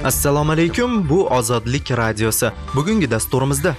Assalomu alaykum, bu Ozodlik radiosi. Bugungi dasturimizda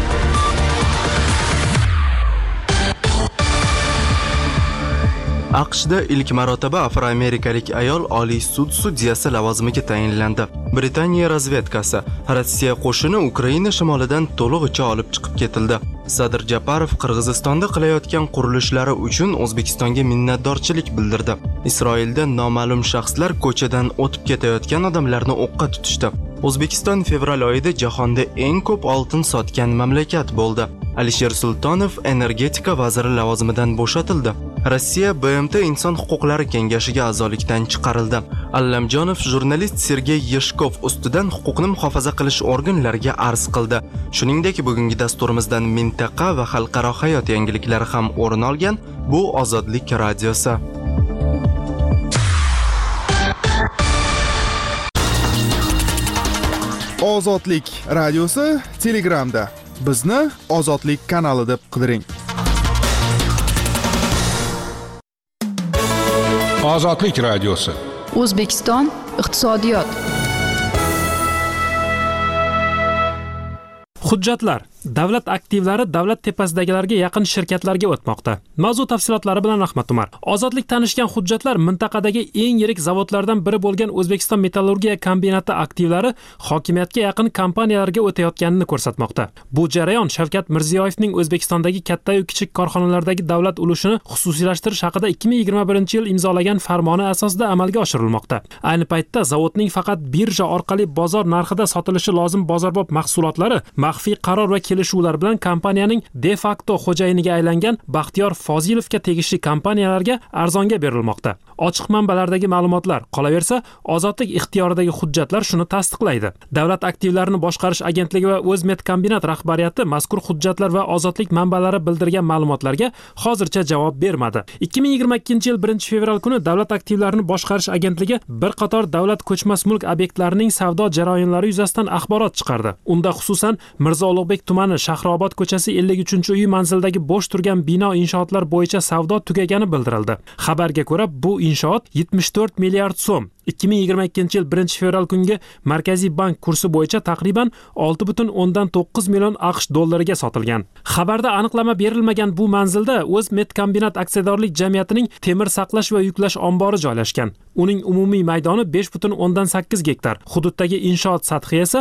AQShda ilk marotaba afroamerikalik ayol Oliy sud sudyasi lavozimiga tayinlandi. Britaniya razvedkasi Rossiya qo'shini Ukraina shimolidan to'lig'icha olib chiqib ketildi. Sadir Japarov Qirg'izistonda qilayotgan qurilishlari uchun O'zbekistonga minnatdorchilik bildirdi. Isroilda noma'lum shaxslar ko'chadan o'tib ketayotgan odamlarni o'qqa tutishdi. O'zbekiston fevral oyida jahonda eng ko'p oltin sotgan mamlakat bo'ldi. Alisher Sultonov energetika vaziri lavozimidan bo'shatildi. Rossiya BMT Inson huquqlari kengashiga a'zolikdan chiqarildi. Allamjonov jurnalist Sergey Yeshkov ustidan huquqni muhofaza qilish organlariga arz qildi. Shuningdek, bugungi dasturimizdan mintaqa va xalqaro hayot yangiliklari ham o'rin olgan. Bu Ozodlik radiosi. Ozodlik radiosi Telegramda. Bizni Ozodlik kanali deb qidiring. Ozodlik radiosi. O'zbekiston iqtisodiyot. Hujjatlar. Davlat aktivlari davlat tepasidagilarga yaqin shirkatlarga o'tmoqda. Mavzu tafsilotlari bilan Rahmat Umar. Ozodlik tanishgan hujjatlar mintaqadagi eng yirik zavodlardan biri bo'lgan O'zbekiston metallurgiya kombinati aktivlari hokimiyatga yaqin kompaniyalarga o'tayotganini ko'rsatmoqda. Bu jarayon Shavkat Mirziyoyevning O'zbekistondagi katta va kichik korxonalardagi davlat ulushini xususiylashtirish haqida 2021-yil imzolagan farmoni asosida amalga oshirilmoqda. Ayni paytda zavodning faqat birja orqali bozor narxida sotilishi lozim bozorbop mahsulotlari maxfiy qaror va kelishuvlar bilan kompaniyaning de facto xo'jayiniga aylangan Baxtiyor Fozilovga tegishli kompaniyalarga arzonga berilmoqda. Ochiq manbalardagi ma'lumotlar, qolaversa, ozodlik ixtiyoridagi hujjatlar shuni tasdiqlaydi. Davlat aktivlarini boshqarish agentligi va O'zmetkombinat rahbariyati mazkur hujjatlar va ozodlik manbalari bildirgan ma'lumotlarga hozircha javob bermadi. 2022-yil 1-fevral kuni Davlat aktivlarini boshqarish agentligi bir qator davlat ko'chmas mulk obyektlarining savdo jarayonlari yuzasidan axborot chiqardi. Unda xususan Mirzo Ulug'bek tumani Shahrobod ko'chasi 53-uy manzildagi bo'sh turgan bino inshootlar bo'yicha savdo tugagani bildirildi. Xabarga ko'ra, bu inshoot 74 milliard so'm 2022-yil 1-fevral kungi Markaziy bank kursi bo'yicha taqriban 6,9 million AQSh dollariga sotilgan. Xabarda aniqlama berilmagan bu manzilda O'zmetkombinat aksiyadorlik jamiyatining temir saqlash va yuklash ombori joylashgan. Uning umumiy maydoni 5,8 gektar. Hududdagi inshoot sathi esa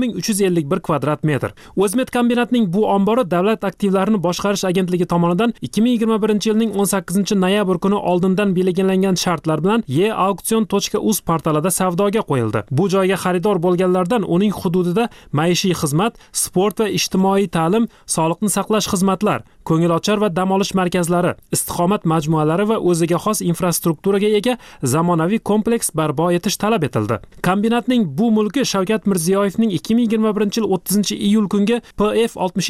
4351 kvadrat metr. O'zmetkombinatning bu ombori davlat aktivlarini boshqarish agentligi tomonidan 2021-yilning 18-noyabr kuni oldindan belgilangan shartlar bilan e-auksion.uz portalida savdoga qo'yildi. Bu joyga xaridor bo'lganlardan uning hududida maishiy xizmat, sport va ijtimoiy ta'lim, sog'liqni saqlash xizmatlar, ko'ngilochar va dam olish markazlari, istiqomat majmualari va o'ziga xos infrastrukturaga ega zamonaviy kompleks barpo etish talab etildi. Kombinatning bu mulki Shavkat Mirziyoyevning 2021-yil 30-iyul kungi PF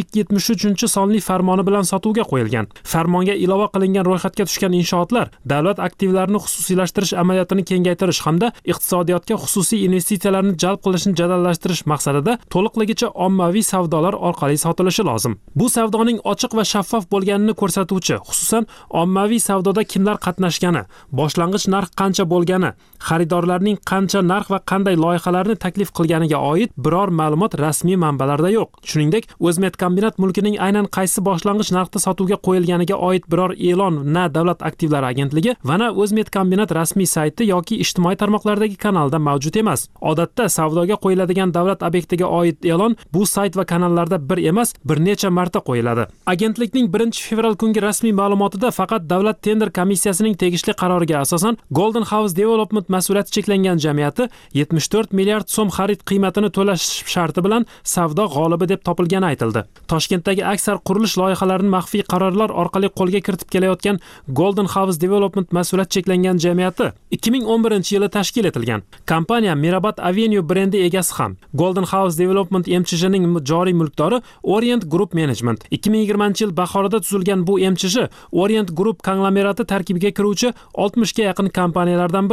6273 sonli farmoni bilan sotuvga qo'yilgan. Farmonga ilova qilingan ro'yxatga tushgan inshootlar davlat aktivlarini xususiylashtirish amaliyotini kengaytirish hamda iqtisodiyotga xususiy investitsiyalarni jalb qilishni jadallashtirish maqsadida to'liqligicha ommaviy savdolar orqali sotilishi lozim. Bu savdoning ochiq va shaffof bo'lganini ko'rsatuvchi, xususan ommaviy savdoda kimlar qatnashgani, boshlang'ich narx qancha bo'lgani, xaridorlarning qancha narx va qanday loyihalarni taklif qilganiga oid biror ma'lumot rasmiy manbalarda yo'q. Shuningdek, O'zmetkombinat mulkining aynan qaysi boshlang'ich narxda sotuvga qo'yilganiga oid biror e'lon na davlat aktivlari agentligi va na O'zmetkombinat rasmiy sayti yoki ijtimoiy tarmoqlardagi kanalda mavjud emas. Odatda savdoga qo'yiladigan davlat obyektiga oid e'lon bu sayt va kanallarda bir emas, bir necha marta qo'yiladi. Agentlikning 1-fevral kungi rasmiy ma'lumotida faqat davlat tender komissiyasining tegishli qaroriga asosan Golden House Development mas'uliyati cheklangan jamiyati 74 milliard so'm xarid qiymatini to'lash sharti bilan savdo g'olibi deb topilgani aytildi. Toshkentdagi aksar qurilish loyihalarini maxfiy qarorlar orqali qo'lga kiritib kelayotgan Golden House Development mas'uliyati cheklangan jamiyati 2011-yili tashkil etilgan. Kompaniya Mirabad Avenue brendi egasi ham. Golden House Development MCH'ning joriy mulkdori Orient Group Management. 2020-yil bahorida tuzilgan bu MCH Orient Group konglomerati tarkibiga kiruvchi 60 ga yaqin kompaniyalardan biri.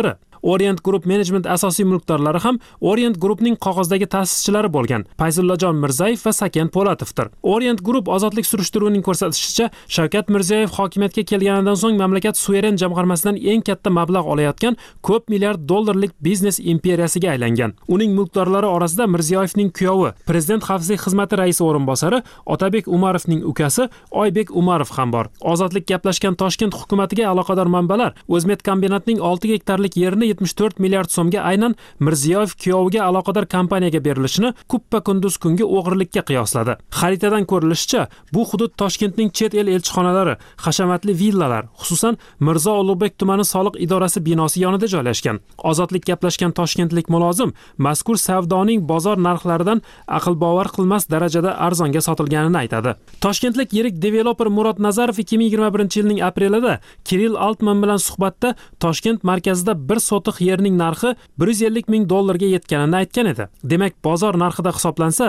Orient Group Management asosiy mulkdorlari ham Orient Groupning qog'ozdagi ta'sischilari bo'lgan Fayzullajon Mirzayev va Saken Po'latovdir. Orient Group ozodlik surishtiruvining ko'rsatishicha, Shavkat Mirziyoyev hokimiyatga kelganidan so'ng mamlakat suveren jamg'armasidan eng katta mablag' olayotgan ko'p milliard dollarlik biznes imperiyasiga aylangan. Uning mulkdorlari orasida Mirziyoyevning kuyovi, Prezident xavfsizlik xizmati raisi o'rinbosari Otabek Umarovning ukasi Oybek Umarov ham bor. Ozodlik gaplashgan Toshkent hukumatiga aloqador manbalar O'zmet kombinatining 6 gektarlik yerini 74 milliard so'mga aynan Mirziyoyev kuyoviga aloqador kompaniyaga berilishini kuppa kunduz kungi o'g'irlikka qiyosladi. Xaritadan ko'rilishicha, bu hudud Toshkentning chet el elchixonalari, hashamatli villalar, xususan Mirzo Ulug'bek tumani soliq idorasi binosi yonida joylashgan. Ozodlik gaplashgan toshkentlik mulozim mazkur savdoning bozor narxlaridan aql bovar qilmas darajada arzonga sotilganini aytadi. Toshkentlik yirik developer Murod Nazarov 2021-yilning aprelida Kirill Altman bilan suhbatda Toshkent markazida 1 sotiq yerning narxi 150 ming dollarga yetganini aytgan edi. Demak, bozor narxida hisoblansa,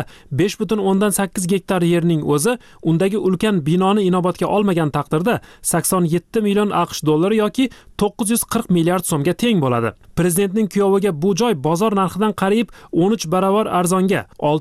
5.8 gektar yerning o'zi undagi ulkan binoni inobatga olmagan taqdirda 87 million AQSh dollari yoki 940 milliard so'mga teng bo'ladi. Prezidentning kuyoviga bu joy bozor narxidan qariyb 13 barobar arzonga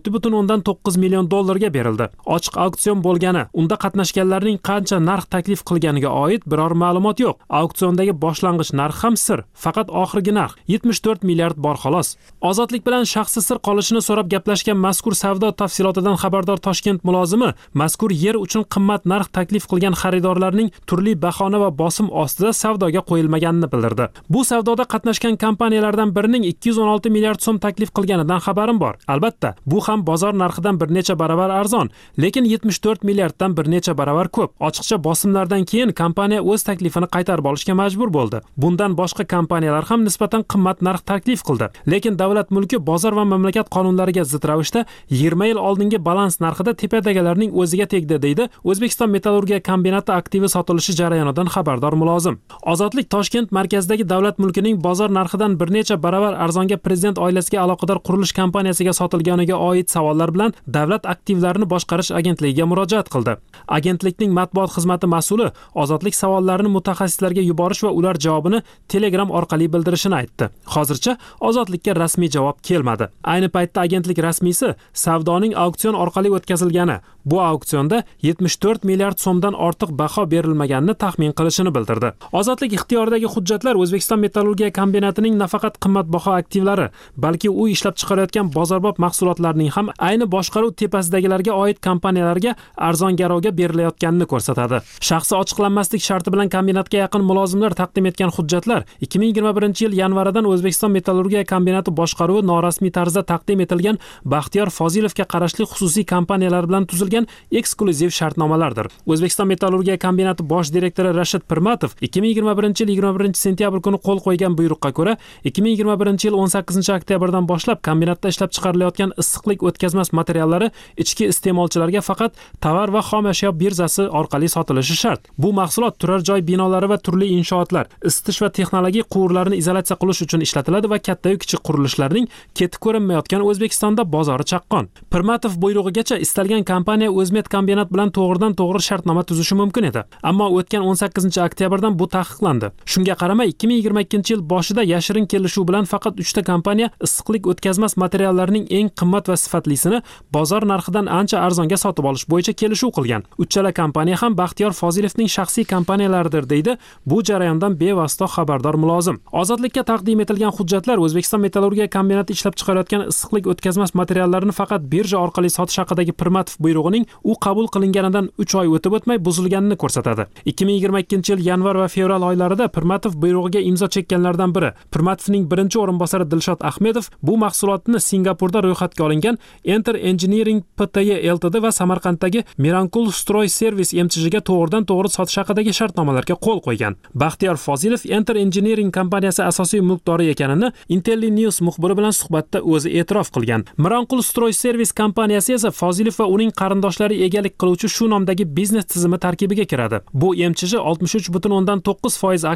6.9 million dollarga berildi. Ochiq auksion bo'lgani, unda qatnashganlarning qancha narx taklif qilganiga oid biror ma'lumot yo'q. Auksiondagi boshlang'ich narx ham sir, faqat oxirgi narx 74 milliard bor xolos. Ozodlik bilan shaxsi sir qolishini so'rab gaplashgan mazkur savdo tafsilotidan xabardor Toshkent mulozimi mazkur yer uchun qimmat narx taklif qilgan xaridorlarning turli bahona va bosim ostida savdoga qo'yilmaganini bildirdi. Bu savdoda qatnashgan kompaniyalardan birining 216 milliard so'm taklif qilganidan xabarim bor. Albatta, bu ham bozor narxidan bir necha barobar arzon, lekin 74 milliarddan bir necha barobar ko'p. Ochiqcha bosimlardan keyin kompaniya o'z taklifini qaytarib olishga majbur bo'ldi. Bundan boshqa kompaniyalar ham nisbatan qimmat narx taklif qildi. Lekin davlat mulki bozor va mamlakat qonunlariga zid ravishda 20 yil oldingi balans narxida tepadagilarning o'ziga tegdi, deydi O'zbekiston metallurgiya kombinati aktivi sotilishi jarayonidan xabardor mulozim. Ozodlik Toshkent markazidagi davlat mulkining bozor narxidan bir necha barobar arzonga prezident oilasiga aloqador qurilish kompaniyasiga sotilganiga oid savollar bilan Davlat aktivlarini boshqarish agentligiga murojaat qildi. Agentlikning matbuot xizmati mas'uli Ozodlik savollarini mutaxassislarga yuborish va ular javobini Telegram orqali bildirishini aytdi. Hozircha Ozodlikka rasmiy javob kelmadi. Ayni paytda agentlik rasmiysi savdoning auksion orqali o'tkazilgani, bu auksionda 74 milliard so'mdan ortiq baho berilmaganini taxmin qilishini bildirdi. Ozodlik ixtiyoridagi hujjatlar O'zbekiston metallurgiya kombinatining nafaqat qimmatbaho aktivlari, balki u ishlab chiqarayotgan bozorbop mahsulotlarning ham ayni boshqaruv tepasidagilarga oid kompaniyalarga arzon garovga berilayotganini ko'rsatadi. Shaxsi ochiqlanmaslik sharti bilan kombinatga yaqin mulozimlar taqdim etgan hujjatlar 2021-yil yanvaridan O'zbekiston metallurgiya kombinati boshqaruvi norasmiy tarzda taqdim etilgan Baxtiyor Fozilovga qarashli xususiy kompaniyalar bilan tuzilgan eksklyuziv shartnomalardir. O'zbekiston metallurgiya kombinati bosh direktori Rashid Pirmatov 2021-yil 21-sentyabr kuni qo'l qo'ygan buyruqqa ko'ra 2021-yil 18-oktyabrdan boshlab kombinatda ishlab chiqarilayotgan issiqlik o'tkazmas materiallari ichki iste'molchilarga faqat tovar va xom ashyo birzasi orqali sotilishi shart. Bu mahsulot turar joy binolari va turli inshootlar, isitish va texnologik quvurlarni izolyatsiya qilish uchun ishlatiladi va katta-yu kichik qurilishlarning ketib ko'rinmayotgan O'zbekistonda bozori chaqqon. Pirmatov buyrug'igacha istalgan kompaniya O'zmet kombinat bilan to'g'ridan-to'g'ri shartnoma tuzishi mumkin edi. Ammo o'tgan 18-oktyabrdan bu taqiqlandi. Shunga qaramay 2022-yil boshida yashirin kelishuv bilan faqat 3 ta kompaniya issiqlik o'tkazmas materiallarning eng qimmat va sifatlisini bozor narxidan ancha arzonga sotib olish bo'yicha kelishuv qilgan. Uchala kompaniya ham Baxtiyor Fozilovning shaxsiy kompaniyalaridir, deydi bu jarayondan bevosita xabardor mulozim. Ozodlikka taqdim etilgan hujjatlar O'zbekiston metallurgiya kombinati ishlab chiqarayotgan issiqlik o'tkazmas materiallarini faqat birja orqali sotish haqidagi Pirmatov buyrug'ining u qabul qilinganidan 3 oy o'tib o'tmay buzilganini ko'rsatadi. 2022-yil yanvar va fevral oylarida Pirmatov buyrug'iga imzo chekkanlardan biri Pirmatovning birinchi o'rinbosari Dilshod Ahmedov bu mahsulotni Singapurda ro'yxatga olingan Enter Engineering Pty Ltd va Samarqanddagi Mirankul Stroy Service MCH'ga to'g'ridan-to'g'ri sotish haqidagi shartnomalarga qo'l qo'ygan. Baxtiyor Fozilov Enter Engineering kompaniyasi asosiy mulkdori ekanini Intelli News muxbiri bilan suhbatda o'zi e'tirof qilgan. Mirankul Stroy Service kompaniyasi esa Fozilov va uning qarindoshlari egalik qiluvchi shu nomdagi biznes tizimi tarkibiga kiradi. Bu MCH 63.9%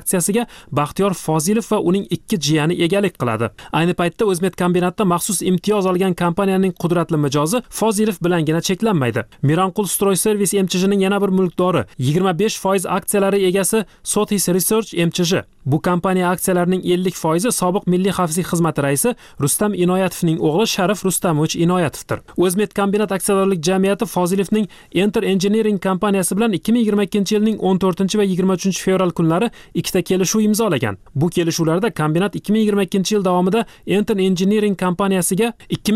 aksiyasiga Baxtiyor Fozilov va uning 2 jiyani egalik qiladi. Ayni paytda O'zmedkombinatda maxsus imtiyoz olgan kompaniyaning qudratli mijozi Fozilov bilangina cheklanmaydi. Miranqul Stroyservis MCH'ning yana bir mulkdori 25% aksiyalari egasi Sothis Research MCH. Bu kompaniya aksiyalarining 50% sobiq Milliy xavfsizlik xizmati raisi Rustam Inoyatovning o'g'li Sharif Rustamovich Inoyatovdir. O'zmedkombinat aksiyadorlik jamiyati Fozilovning Enter Engineering kompaniyasi bilan 2022-yilning 14 va 23 fevral kunlari ikkita kelishuv imzolagan. Bu kelishuvlarda kombinat 2022-yil davomida Enter Engineering kompaniyasiga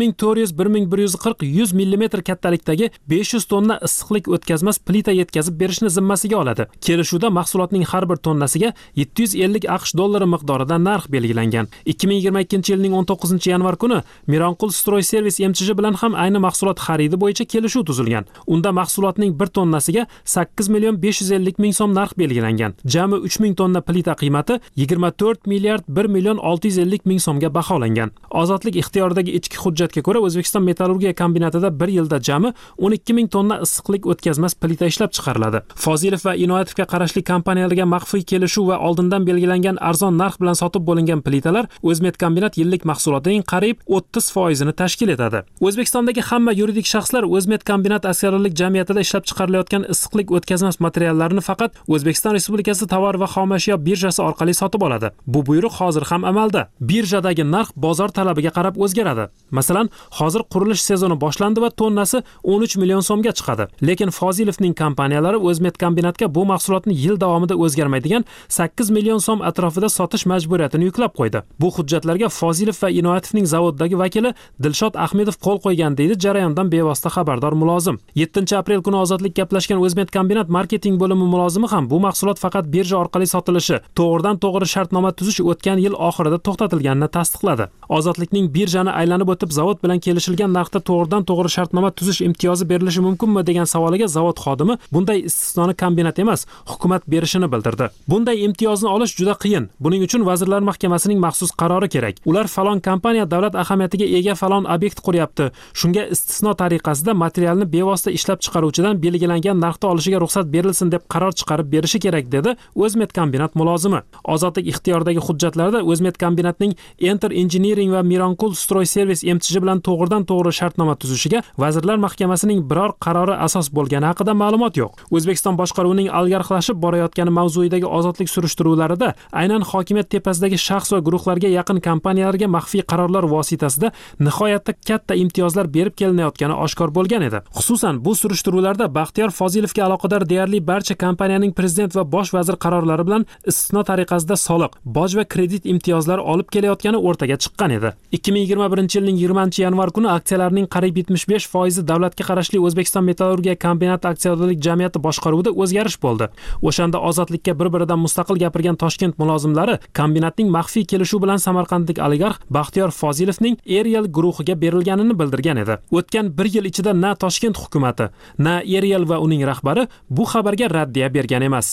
2400-1140 100 mm kattalikdagi 500 tonna issiqlik o'tkazmas plita yetkazib berishni zimmasiga oladi. Kelishuvda mahsulotning har bir tonnasiga 750 AQSh dollari miqdorida narx belgilangan. 2022-yilning 19-yanvar kuni Miranqul Stroyservis MCH bilan ham ayni mahsulot xaridi bo'yicha kelishuv tuzilgan. Unda mahsulotning 1 tonnasiga 8 million 550 ming so'm narx belgilangan. Jami 3000 tonna plita qiymati 24 milliard 1 million 650 ming so'mga baholangan. Ozodlik ixtiyoridagi ichki hujjatga ko'ra O'zbekiston metallurgiya kombinatida 1 yilda jami 12 ming tonna issiqlik o'tkazmas plita ishlab chiqariladi. Fozilov va Inoyatovga qarashli kompaniyalarga maxfiy kelishuv va oldindan belgilangan arzon narx bilan sotib bo'lingan plitalar O'zmedkombinat yillik mahsulotining qariyb 30% ni tashkil etadi. O'zbekistondagi hamma yuridik shaxslar O'zmedkombinat aksiyadorlik jamiyatida ishlab chiqarilayotgan issiqlik o'tkazmas materiallarini faqat O'zbekiston Respublikasi tovar va xom ashyo birjasi orqali sotib oladi. Bu buyruq hozir ham amalda. Birjadagi narx bozor talabiga qarab o'zgaradi. Masalan, hozir qurilish sezoni boshlandi va tonnasi 13 million so'mga chiqadi. Lekin Fozilovning kompaniyalari O'zmedkombinatga bu mahsulotni yil davomida o'zgarmaydigan 8 million so'm atrofida sotish majburiyatini yuklab qo'ydi. Bu hujjatlarga Fozilov va Inoyatovning zavoddagi vakili Dilshod Ahmedov qo'l qo'ygan deydi jarayondan bevosita xabardor mulozim. 7-aprel kuni Ozodlik gaplashgan O'zmedkombinat marketing bo'limi mulozimi ham bu mahsulot faqat birja orqali sotilishi, to'g'ridan-to'g'ri shartnoma tuzish o'tgan yil oxirida to'xtatilganini tasdiqladi. Ozodlikning birjani aylanib o'tib zavod bilan kelishilgan narxda to'g'ridan-to'g'ri shartnoma tuzish imtiyozi berilishi mumkinmi degan savoliga zavod xodimi bunday istisnoni kombinat emas, hukumat berishini bildirdi. Bunday imtiyozni olish juda qiyin. Buning uchun Vazirlar Mahkamasining maxsus qarori kerak. Ular falon kompaniya davlat ahamiyatiga ega falon obyekt quryapti. Shunga istisno tariqasida materialni bevosita ishlab chiqaruvchidan belgilangan narxda olishiga ruxsat berilsin deb qaror chiqarib berishi kerak dedi O'zmedkombinat mulozimi. Ozodlik ixtiyoridagi hujjatlarda O'zmedkombinatning Enter Engineering va Miranqul Stroyservis MCH bilan to'g'ridan-to'g'ri shartnoma tuzishiga Vazirlar Mahkamasining biror qarori asos bo'lgani haqida ma'lumot yo'q. O'zbekiston boshqaruvining algarxlashib borayotgani mavzuidagi ozodlik surishtiruvlarida aynan hokimiyat tepasidagi shaxs va guruhlarga yaqin kompaniyalarga maxfiy qarorlar vositasida nihoyatda katta imtiyozlar berib kelinayotgani oshkor bo'lgan edi. Xususan, bu surishtiruvlarda Baxtiyor Fozilovga aloqador deyarli barcha kompaniyaning prezident va bosh vazir qarorlari bilan istisno tariqasida soliq, boj va kredit imtiyozlari olib kelayotgani o'rtaga chiqqan edi. 2021-yilning 20-yanvar kuni aksiyalarning qariyb 75% davlatga qarashli O'zbekiston metallurgiya kombinati aksiyadorlik jamiyati boshqaruvida o'zgarish bo'ldi. O'shanda ozodlikka bir-biridan mustaqil gapirgan Toshkent mulozimlari kombinatning maxfiy kelishuv bilan samarqandlik oligarx Baxtiyor Fozilovning Erial guruhiga berilganini bildirgan edi. O'tgan 1 yil ichida na Toshkent hukumatı, na Erial va uning rahbari bu xabarga raddiya bergan emas.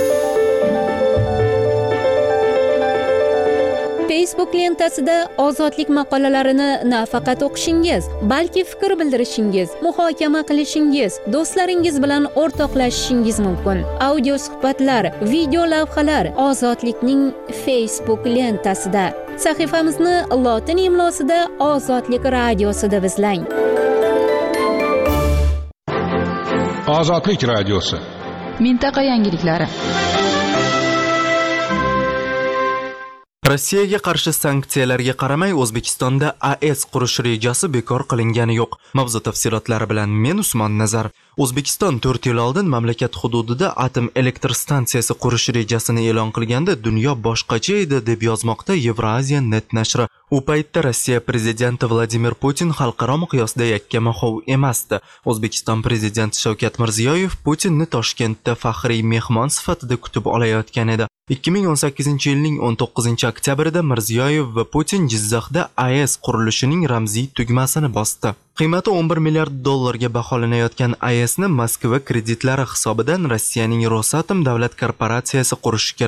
Facebook lentasida ozodlik maqolalarini nafaqat o'qishingiz, balki fikr bildirishingiz, muhokama qilishingiz, do'stlaringiz bilan o'rtoqlashishingiz mumkin. Audio suhbatlar, video lavhalar Ozodlikning Facebook lentasida. Sahifamizni lotin imlosida Ozodlik radiosi deb izlang. Ozodlik radiosi. Mintaqa yangiliklari. Rossiyaga qarshi sanksiyalarga qaramay O'zbekistonda AES qurish rejasi bekor qilingani yo'q. Mavzu tafsilotlari bilan men Usmon Nazar. O'zbekiston 4 yil oldin mamlakat hududida atom elektr stansiyasi qurish rejasini e'lon qilganda dunyo boshqacha edi deb yozmoqda Eurasia Net nashri. U paytda Rossiya prezidenti Vladimir Putin xalqaro miqyosda yakka-mahov emasdi. O'zbekiston prezidenti Shavkat Mirziyoyev Putinni Toshkentda faxriy mehmon sifatida kutib olayotgan edi. 2018-yilning 19-oktyabrida Mirziyoyev va Putin Jizzaxda AES qurilishining ramziy tugmasini bosdi. Qiymati 11 milliard dollarga baholanayotgan AESni Moskva kreditlari hisobidan Rossiyaning Rosatom davlat korporatsiyasi qurishi kerak edi.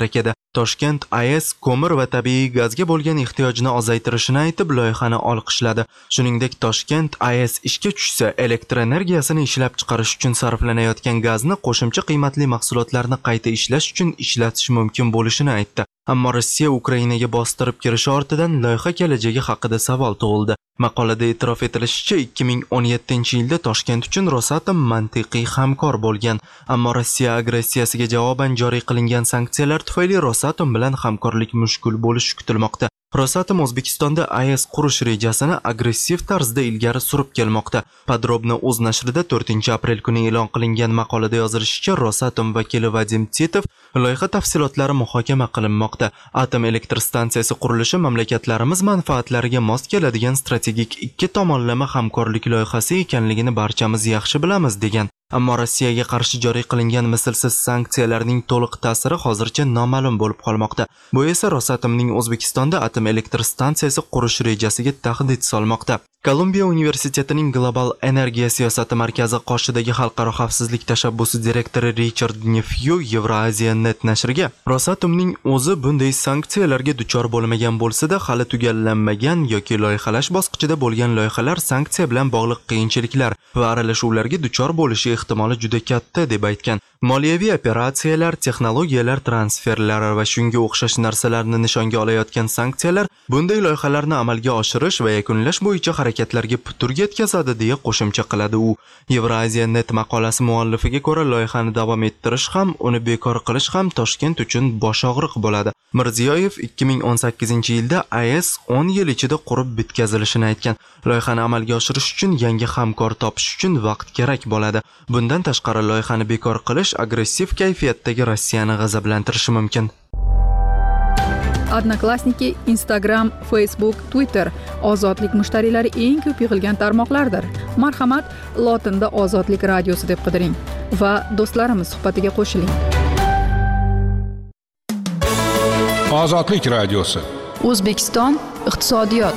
Toshkent AES ko'mir va tabiiy gazga bo'lgan ehtiyojni ozaytirishini aytib loyihani olqishladi. Shuningdek, Toshkent AES ishga tushsa, elektr energiyasini ishlab chiqarish uchun sarflanayotgan gazni qo'shimcha qiymatli mahsulotlarni qayta ishlash uchun ishlatish mumkin bo'lishini aytdi. Ammo Rossiya Ukrainaga bostirib kirishi ortidan loyiha kelajagi haqida savol tug'ildi. Maqolada e'tirof etilishicha, 2017-yilda Toshkent uchun Rosatom mantiqiy hamkor bo'lgan, ammo Rossiya agressiyasiga javoban joriy qilingan sanksiyalar tufayli Rosatom bilan hamkorlik mushkul bo'lishi kutilmoqda. Rosatom O'zbekistonda AES qurish rejasini agressiv tarzda ilgari surib kelmoqda. Podrobno o'z nashrida 4-aprel kuni e'lon qilingan maqolada yozilishicha, Rosatom vakili Vadim Titov loyiha tafsilotlari muhokama qilinmoqda. Atom elektr stansiyasi qurilishi mamlakatlarimiz manfaatlariga mos keladigan strategik ikki tomonlama hamkorlik loyihasi ekanligini barchamiz yaxshi bilamiz degan. Ammo Rossiyaga qarshi joriy qilingan mislsiz sanksiyalarning to'liq ta'siri hozircha noma'lum bo'lib qolmoqda. Bu esa Rosatomning O'zbekistonda atom elektr stansiyasi qurish rejasiga tahdid solmoqda. Kolumbiya universitetining Global energiya siyosati markazi qoshidagi xalqaro xavfsizlik tashabbusi direktori Richard Nefyu Eurasia.net nashriga Rosatomning o'zi bunday sanksiyalarga duchor bo'lmagan bo'lsa-da, hali tugallanmagan yoki loyihalash bosqichida bo'lgan loyihalar sanksiya bilan bog'liq qiyinchiliklar va aralashuvlarga duchor bo'lishi ehtimoli juda katta deb aytgan. Moliyaviy operatsiyalar, texnologiyalar transferlari va shunga o'xshash narsalarni nishonga olayotgan sanksiyalar bunday loyihalarni amalga oshirish va yakunlash bo'yicha harakatlarga putur yetkazadi deya qo'shimcha qiladi u. Eurasia.net maqolasi muallifiga ko'ra, loyihani davom ettirish ham, uni bekor qilish ham Toshkent uchun bosh og'riq bo'ladi. Mirziyoyev 2018-yilda AES 10 yil ichida qurib bitkazilishini aytgan. Loyihani amalga oshirish uchun yangi hamkor topish uchun vaqt kerak bo'ladi. Bundan tashqari loyihani bekor qilish agressiv kayfiyatdagi Rossiyani g'azablantirishi mumkin. Odnoklassniki, Instagram, Facebook, Twitter ozodlik mushtariylari eng ko'p yig'ilgan tarmoqlardir. Marhamat, lotinda Ozodlik radiosi deb qidiring va do'stlarimiz suhbatiga qo'shiling. Ozodlik radiosi. O'zbekiston iqtisodiyot.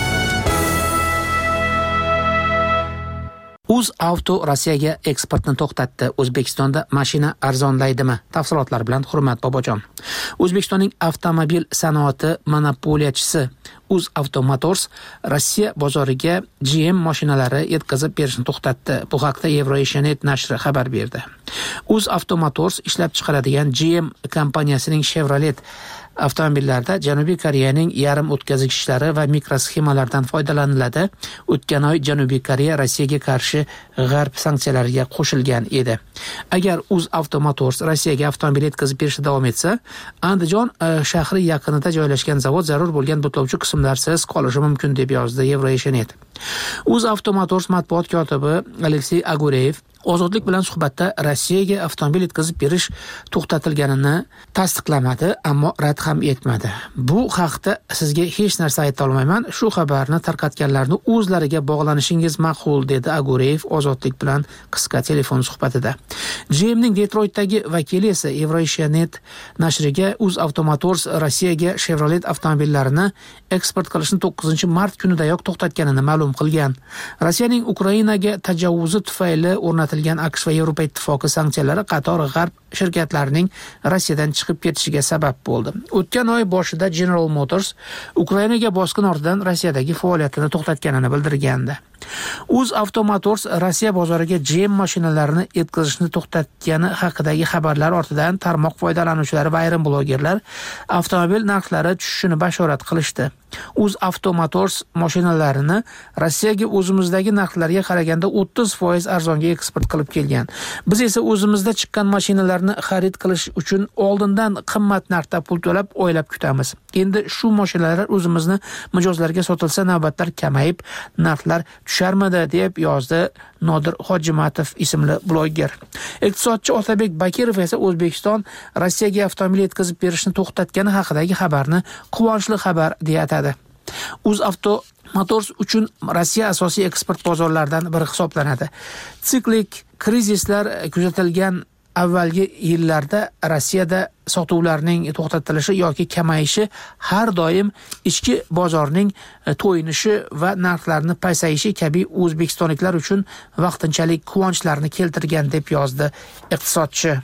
UzAuto Rossiyaga eksportni to'xtatdi. O'zbekistonda mashina arzonlaydimi? Tafsilotlar bilan Hurmat Bobojon. O'zbekistonning avtomobil sanoati monopoliyachisi UzAuto Motors Rossiya bozoriga GM mashinalari yetkazib berishni to'xtatdi. Bu haqda Eurasia.net nashri xabar berdi. UzAuto Motors ishlab chiqaradigan GM kompaniyasining Chevrolet avtomobillarda Janubiy Koreyaning yarim o'tkazgichlari va mikrosxemalardan foydalaniladi. O'tgan oy Janubiy Koreya Rossiyaga qarshi g'arb sanksiyalariga qo'shilgan edi. Agar UzAuto Motors Rossiyaga avtomobil yetkazib berishda davom etsa, Andijon shahri yaqinida joylashgan zavod zarur bo'lgan butlovchi qismlarsiz qolishi mumkin deb yozdi Eurasia.net. UzAuto Motors matbuot kotibi Aleksey Agureyev Ozodlik bilan suhbatda Rossiyaga avtomobil yetkazib berish to'xtatilganini tasdiqlamadi, ammo rad ham etmadi. Bu haqda sizga hech narsa ayta olmayman. Shu xabarni tarqatganlarni o'zlariga bog'lanishingiz ma'qul, dedi Agureyev Ozodlik bilan qisqa telefon suhbatida. GMning Detroitdagi vakili esa Eurasia.net nashriga UzAuto Motors Rossiyaga Chevrolet avtomobillarini eksport qilishni 9-mart kunidayoq to'xtatganini ma'lum qilgan. Rossiyaning Ukrainaga tajovvuzi tufayli o'rnatilgan AQSh va Yevropa ittifoqi sanksiyalari qator g'arb shirkatlarining Rossiyadan chiqib ketishiga sabab bo'ldi. O'tgan oy boshida General Motors Ukrainaga bosqin ortidan Rossiyadagi faoliyatini to'xtatganini bildirgandi. UzAuto Motors Rossiya bozoriga GM mashinalarini yetkazishni to'xtatgani haqidagi xabarlar ortidan tarmoq foydalanuvchilari va ayrim blogerlar avtomobil narxlari tushishini bashorat qilishdi. UzAuto Motors mashinalarini Rossiyaga o'zimizdagi narxlarga qaraganda 30% arzonga eksport qilib kelgan. Biz esa o'zimizda chiqqan mashinalarni xarid qilish uchun oldindan qimmat narxda pul to'lab oylab kutamiz. Endi shu mashinalar o'zimizni mijozlarga sotilsa navbatlar kamayib, narxlar tusharmidi, deb yozdi Nodir Hojimatov ismli bloger. Iqtisodchi Otabek Bakirov esa O'zbekiston Rossiyaga avtomobil yetkazib berishni to'xtatgani haqidagi xabarni quvonchli xabar deya atadi. UzAuto Motors uchun Rossiya asosiy eksport bozorlaridan biri hisoblanadi. Siklik krizislar kuzatilgan avvalgi yillarda Rossiyada sotuvlarning to'xtatilishi yoki kamayishi har doim ichki bozorning to'yinishi va narxlarning pasayishi kabi o'zbekistonliklar uchun vaqtinchalik quvonchlarni keltirgan, deb yozdi iqtisodchi.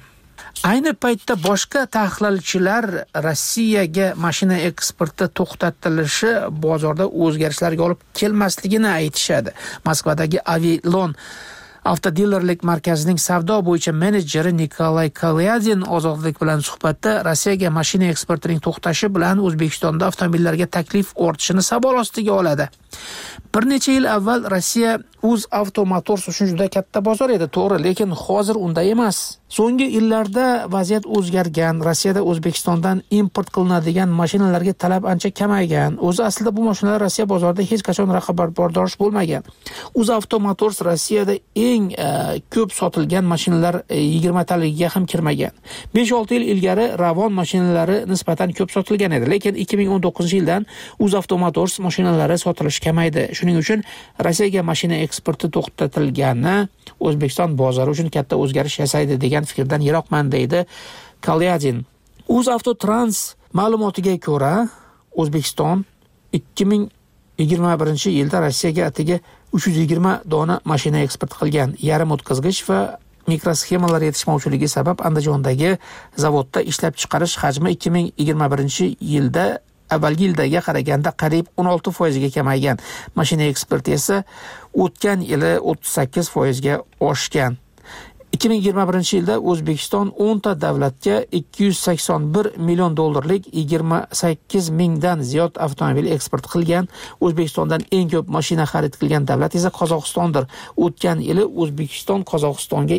Ayni paytda boshqa tahlilchilar Rossiyaga mashina eksporti to'xtatilishi bozorda o'zgarishlarga olib kelmasligini aytishadi. Moskvadagi Avilon avtodilerlik markazining savdo bo'yicha menejeri Nikolay Kalyadin ozodlik bilan suhbatda Rossiyaga mashina eksportining to'xtashi bilan O'zbekistonda avtomobillarga taklif ortishini savol ostiga oladi. Bir necha yil avval Rossiya UzAvto Motors uchun juda katta bozor edi, to'g'ri, lekin hozir unday emas. So'nggi yillarda vaziyat o'zgargan. Rossiyada O'zbekistondan import qilinadigan mashinalarga talab ancha kamaygan. O'zi aslida bu mashinalar Rossiya bozorida hech qachon raqobatbardosh bo'lmagan. UzAvto Motors Rossiyada eng ko'p sotilgan mashinalar 20 taligiga ham kirmagan. 5-6 yil ilgari Ravon mashinalari nisbatan ko'p sotilgan edi, lekin 2019-yildan UzAvto Motors mashinalari sotilishi kamaydi. Shuning uchun Rossiyaga mashina eksporti to'xtatilgani O'zbekiston bozori uchun katta o'zgarish yasaydi degan fikrdan yiroqman, deydi Kalyadin. UzAvtotrans ma'lumotiga ko'ra, O'zbekiston 2021-yilda Rossiyaga atiga 320 dona mashina eksport qilgan. Yarim o'tkazgich va mikrosxemalar yetishmovchiligi sabab Andijondagi zavodda ishlab chiqarish hajmi 2021-yilda avvalgi yildaga qaraganda qariyb 16% ga kamaygan. Mashina eksporti esa o'tgan yili 38% ga oshgan. 2021-yilda O'zbekiston 10 ta davlatga 281 million dollarlik 28 mingdan ziyod avtomobil eksport qilgan. O'zbekistondan eng ko'p mashina xarid qilgan davlat esa Qozog'istondir. O'tgan yili O'zbekiston Qozog'istonga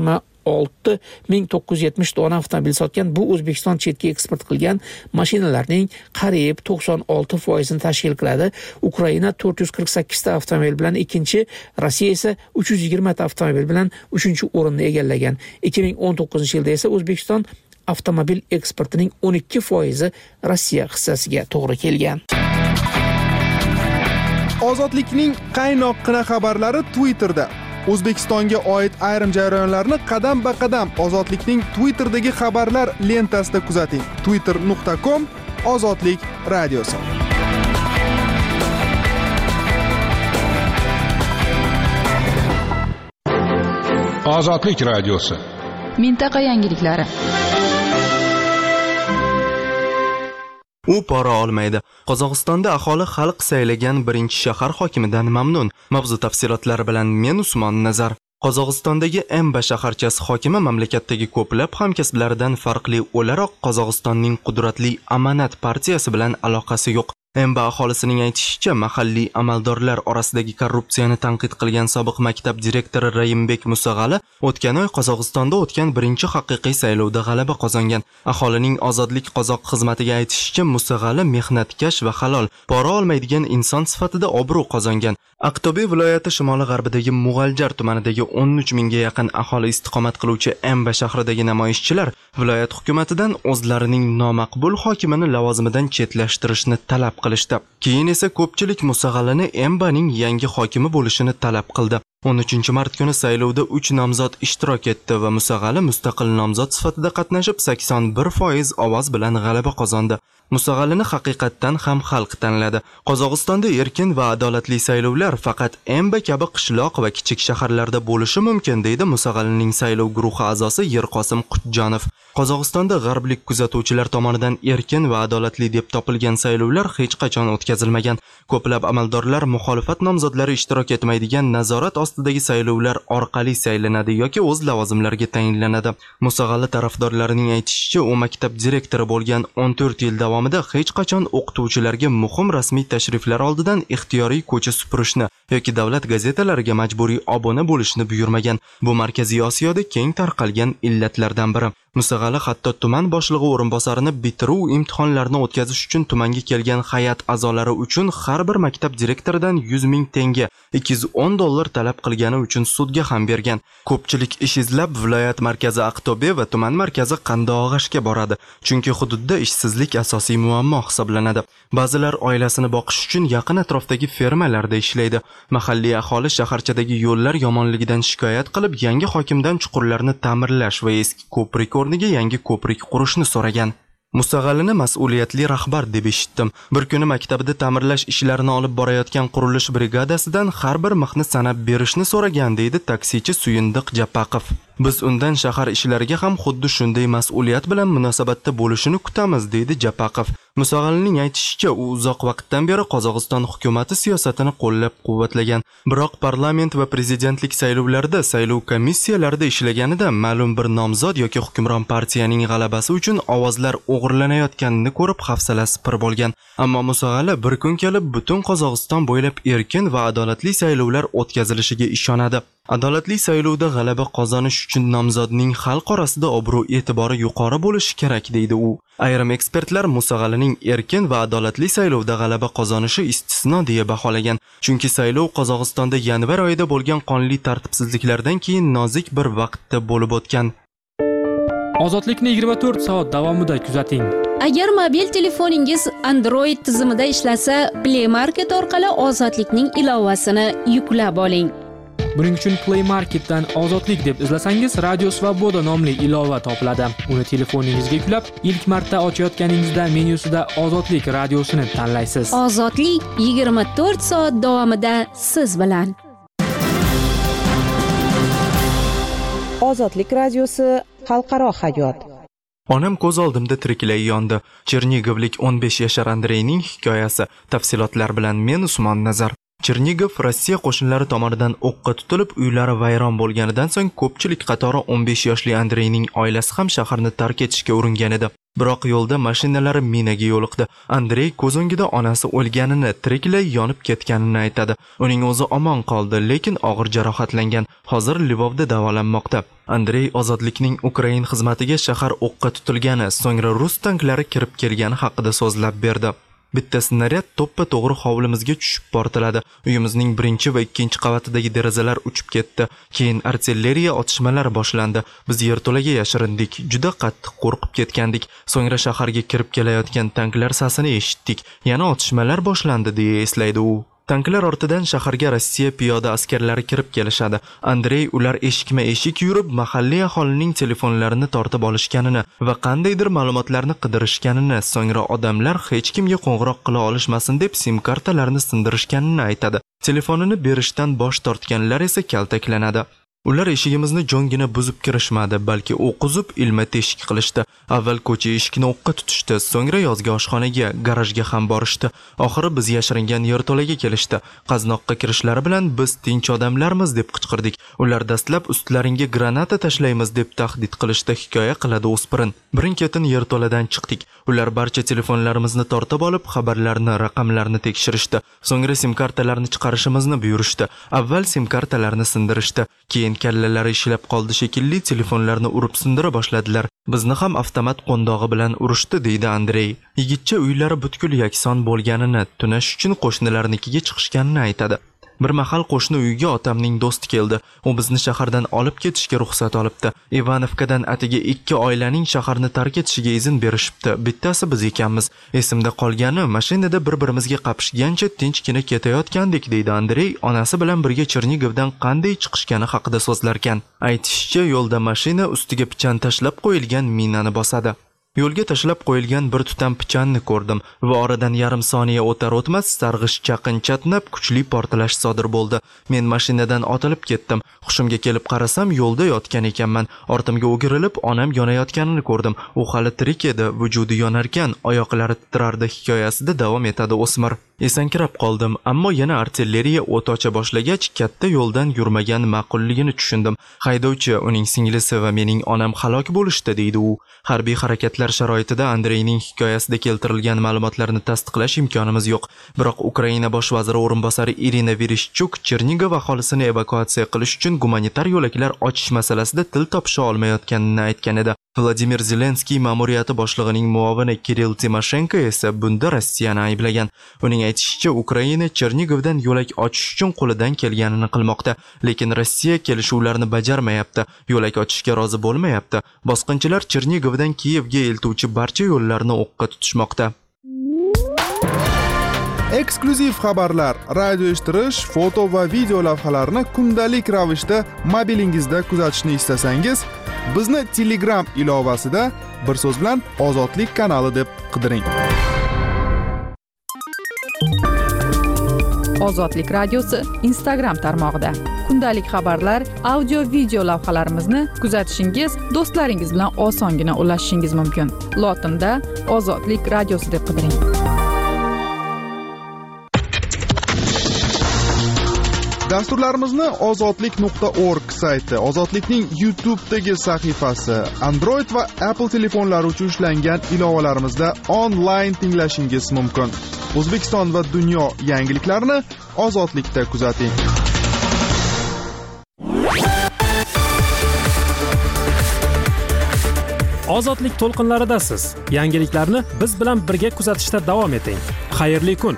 26.970 dona avtomobil sotgan. Bu O'zbekiston chetga eksport qilgan mashinalarning qariyb 96% ni tashkil qiladi. Ukraina 448 ta avtomobil bilan ikkinchi, Rossiya esa 320 ta avtomobil bilan 3-chi o'rinni egallagan. 2019-yilda esa O'zbekiston avtomobil eksportining 12% Rossiya hissasiga to'g'ri kelgan. Ozodlikning qaynoqqina xabarlari Twitterda. O'zbekistonga oid ayrim jarayonlarni qadam-ba-qadam Ozodlikning Twitterdagi xabarlar lentasida kuzating. twitter.com/ozodlik radiosi. Ozodlik radiosi. Mintaqa yangiliklari. U pora olmaydi. Qozog'istonda aholi xalq saylagan birinchi shahar hokimidan mamnun. Mavzu tafsilotlari bilan men Usmon Nazar. Qozog'istondagi Emba shaharchasi hokimi mamlakatdagi ko'plab hamkasblaridan farqli o'laroq Qozog'istonning qudratli Amanat partiyasi bilan aloqasi yo'q. Emba aholisining aytishicha, mahalliy amaldorlar orasidagi korrupsiyani tanqid qilgan sobiq maktab direktori Rayimbek Musag'ali o'tgan oy Qozog'istonda o'tgan birinchi haqiqiy saylovda g'alaba qozongan. Aholining Ozodlik Qozoq xizmatiga aytishicha, Musag'ali mehnatkash va halol, pora olmaydigan inson sifatida obro' qozongan. Aqto'be viloyati shimoli-g'arbidagi Mug'aljar tumanidagi 13 mingga yaqin aholi istiqomat qiluvchi Emba shahridagi namoyishchilar viloyat hukumatidan o'zlarining nomaqbul hokimini lavozimidan chetlashtirishni talab qilishdi. Keyin esa ko'pchilik Musag'alini Embaning yangi hokimi bo'lishini talab qildi. 13-mart kuni saylovda 3 nomzod ishtirok etdi va Musag'ali mustaqil nomzod sifatida qatnashib 81% ovoz bilan g'alaba qozondi. Musag'alini haqiqatdan ham xalq tanladi. Qozog'istonda erkin va adolatli saylovlar faqat Emba kabi qishloq va kichik shaharlarda bo'lishi mumkin, deydi Musag'alining saylov guruhi a'zosi Yerqosim Qutjonov. Qozog'istonda g'arblik kuzatuvchilar tomonidan erkin va adolatli deb topilgan saylovlar hech qachon o'tkazilmagan. Ko'plab amaldorlar muxolifat nomzodlari ishtirok etmaydigan nazorat ostidagi saylovlar orqali saylanadi yoki o'z lavozimlariga tayinlanadi. Musag'ali tarafdorlarining aytishicha, u maktab direktori bo'lgan 14 yil davomida hech qachon o'qituvchilarga muhim rasmiy tashriflar oldidan ixtiyoriy ko'cha supurishni yoki davlat gazetalariga majburiy obuna bo'lishni buyurmagan. Bu Markaziy Osiyoda keng tarqalgan illatlardan biri. Musag'ali hatto tuman boshlig'i o'rinbosarini bitiruv imtihonlarini o'tkazish uchun tumanga kelgan hay'at a'zolari uchun har bir maktab direktoridan 100 ming tenge, 210 dollar talab qilgani uchun sudga ham bergan. Ko'pchilik ish izlab viloyat markazi Aqto'be va tuman markazi Qandoag'ashga boradi, chunki hududda ishsizlik asosiy muammo hisoblanadi. Ba'zilar oilasini boqish uchun yaqin atrofdagi fermalarda ishlaydi. Mahalliy aholi shaharchadagi yo'llar yomonligidan shikoyat qilib, yangi hokimdan chuqurlarni ta'mirlash va eski ko'prik o'rniga yangi ko'prik qurishni so'ragan. Musag'alini mas'uliyatli rahbar deb eshitdim. Bir kuni maktabida ta'mirlash ishlarini olib borayotgan qurilish brigadasidan har bir mixni sanab berishni so'ragan, deydi taksichi Suyindiq Japaqov. Biz undan shahar ishlariga ham xuddi shunday mas'uliyat bilan munosabatda bo'lishini kutamiz, deydi Japaqov. Musag'alning aytishicha, u uzoq vaqtdan beri Qozog'iston hukumati siyosatini qo'llab-quvvatlagan. Biroq parlament va prezidentlik saylovlarida saylov komissiyalarida ishlaganida ma'lum bir nomzod yoki hukmron partiyaning g'alabasi uchun ovozlar o'g'irlanayotganini ko'rib hafsalasi pir bo'lgan. Ammo Musag'ala bir kun kelib butun Qozog'iston bo'ylab erkin va adolatli saylovlar o'tkazilishiga ishonadi. Adolatli saylovda g'alaba qozonish uchun nomzodning xalq orasida obro'-e'tibori yuqori bo'lishi kerak, deydi u. Ayrim ekspertlar Musag'alaning erkin va adolatli saylovda g'alaba qozonishi istisno deya baholagan, chunki saylov Qozog'istonda yanvar oyida bo'lgan qonli tartibsizliklardan keyin nozik bir vaqtda bo'lib o'tgan. Ozodlikni 24 soat davomida kuzating. Agar mobil telefoningiz Android tizimida ishlasa, Play Market orqali Ozodlikning ilovasini yuklab oling. Buning uchun Play Marketdan Ozodlik deb izlasangiz, Radio Svoboda nomli ilova topiladi. Uni telefoningizga yuklab, ilk marta ochayotganingizda menyusida Ozodlik radiosini tanlaysiz. Ozodlik 24 soat davomida siz bilan. Ozodlik radiosi xalqaro hayot. Onam ko'z oldimda tiriklay yondi. Chernigovlik 15 yashar Andreyning hikoyasi. Tafsilotlar bilan men Usmon Nazar. Chernigov Rossiya qo'shinlari tomonidan o'qqa tutilib, uylari vayron bo'lganidan so'ng ko'pchilik qatori 15 yoshli Andreyning oilasi ham shaharni tark etishga uringan edi. Biroq yo'lda mashinalari minaga yo'liqdi. Andrey ko'z o'ngida onasi o'lganini, tiriklay yonib ketganini aytadi. Uning o'zi omon qoldi, lekin og'ir jarohatlangan. Hozir Lvovda davolanmoqda. Andrey Ozodlikning Ukrain xizmatiga shahar o'qqa tutilgani, so'ngra rus tanklari kirib kelgani haqida so'zlab berdi. Bitta snaryad to'ppa to'g'ri hovlimizga tushib portladi. Uyimizning 1 va 2 qavatidagi derazalar uchib ketdi. Keyin artilleriya otishmalari boshlandi. Biz yerto'laga yashirindik. Juda qattiq qo'rqib ketgandik. So'ngra shaharga kirib kelayotgan tanklar sasini eshitdik. Yana otishmalar boshlandi, deya eslaydi u. Tanklar ortidan shaharga Rossiya piyoda askarlari kirib kelishadi. Andrey ular eshikma-eshik yurib, mahalliy aholining telefonlarini tortib olishganini va qandaydir ma'lumotlarni qidirishganini, so'ngra odamlar hech kimga qo'ng'iroq qila olishmasin deb sim kartalarni sindirishganini aytadi. Telefonini berishdan bosh tortganlar esa kaltaklanadi. Ular eshigimizni jongina buzib kirishmadi, balki o'q uzib ilma teshik qilishdi. Avval ko'cha eshikni o'qqa tutishdi, so'ngra yozgi oshxonaga, garajga ham borishdi. Oxiri biz yashiringan yerto'laga kelishdi. Qaznoqqa kirishlari bilan biz tinch odamlarmiz deb qichqirdik. Ular dastlab ustlaringga granata tashlaymiz deb tahdid qilishdi, hikoya qiladi o'spirin. Birin-ketin yerto'ladan chiqdik. Ular barcha telefonlarimizni tortib olib, xabarlarni, raqamlarni tekshirishdi. So'ngra sim kartalarni chiqarishimizni buyurishdi. Avval sim kartalarni sindirishdi, keyin kallalari ishlab qoldi shekilli, telefonlarni urib sindira boshladilar. Bizni ham avtomat qo'ndog'i bilan urishdi, deydi Andrey. Yigitcha uylari butkul yakson bo'lganini, tunash uchun qo'shnilarnikiga chiqishganini aytadi. Bir mahal qo'shni uyga otamning do'sti keldi. U bizni shahardan olib ketishga ruxsat olibdi. Ivanovkadan atiga 2 oilaning shaharni tark etishiga izn berishibdi. Bittasi biz ekanmiz. Esimda qolgani, mashinada bir-birimizga qapishgancha tinchgina ketayotgandik, deydi Andrey, onasi bilan birga Chernigovdan qanday chiqishgani haqida so'zlarkan. Aytishicha, yo'lda mashina ustiga pichan tashlab qo'yilgan minani bosadi. Yo'lga tashlab qo'yilgan bir tutam pichanni ko'rdim va oradan yarim soniya o'tar-o'tmas sarg'ish chaqin chatnab kuchli portlash sodir bo'ldi. Men mashinadan otilib ketdim. Hushimga kelib qarasam, yo'lda yotgan ekanman. Ortimga o'girilib, onam yonayotganini ko'rdim. U hali tirik edi, vujudi yonarkan, oyoqlari titrardi, hikoyasida davom etadi o'smir. Esankirab qoldim, ammo yana artilleriya o't ocha boshlagach, katta yo'ldan yurmagan ma'qulligini tushundim. Haydovchi, uning singlisi va mening onam halok bo'lishdi, deydi u. Harbiy harakatlar sharoitida Andreyning hikoyasida keltirilgan ma'lumotlarni tasdiqlash imkonimiz yo'q. Biroq Ukraina bosh vaziri o'rinbosari Irina Vereshchuk Chernigov aholisini evakuatsiya qilish uchun gumanitar yo'laklar ochish masalasida til topisha olmayotganini aytgan edi. Vladimir Zelenskiy ma'muriyati boshlig'ining muovini Kirill Timoshenko esa bunda Rossiyani ayblagan. Uning aytishicha, Ukraina Chernigovdan yo'lak ochish uchun qo'lidan kelganini qilmoqda, lekin Rossiya kelishuvlarni bajarmayapti, yo'lak ochishga rozi bo'lmayapti. Bosqinchilar Chernigovdan Kiyevga eltuvchi barcha yo'llarni o'qqa tutishmoqda. Eksklyuziv xabarlar, radio eshittirish, foto va video lavhalarni kundalik ravishda mobilingizda kuzatishni istasangiz, bizni Telegram ilovasida bir so'z bilan Ozodlik kanali deb qidiring. Ozodlik radiosi Instagram tarmog'ida. Kundalik xabarlar, audio, video lavhalarimizni kuzatishingiz, do'stlaringiz bilan osongina ulashishingiz mumkin. Lotinda Ozodlik radiosi deb qidiring. Dasturlarimizni ozodlik.org sayti, Ozodlikning YouTube'dagi sahifasi, Android va Apple telefonlari uchun ishlangan ilovalarimizda onlayn tinglashingiz mumkin. O'zbekiston va dunyo yangiliklarini Ozodlikda kuzating. Ozodlik to'lqinlaridasiz. Yangiliklarni biz bilan birga kuzatishda davom eting. Xayrli kun.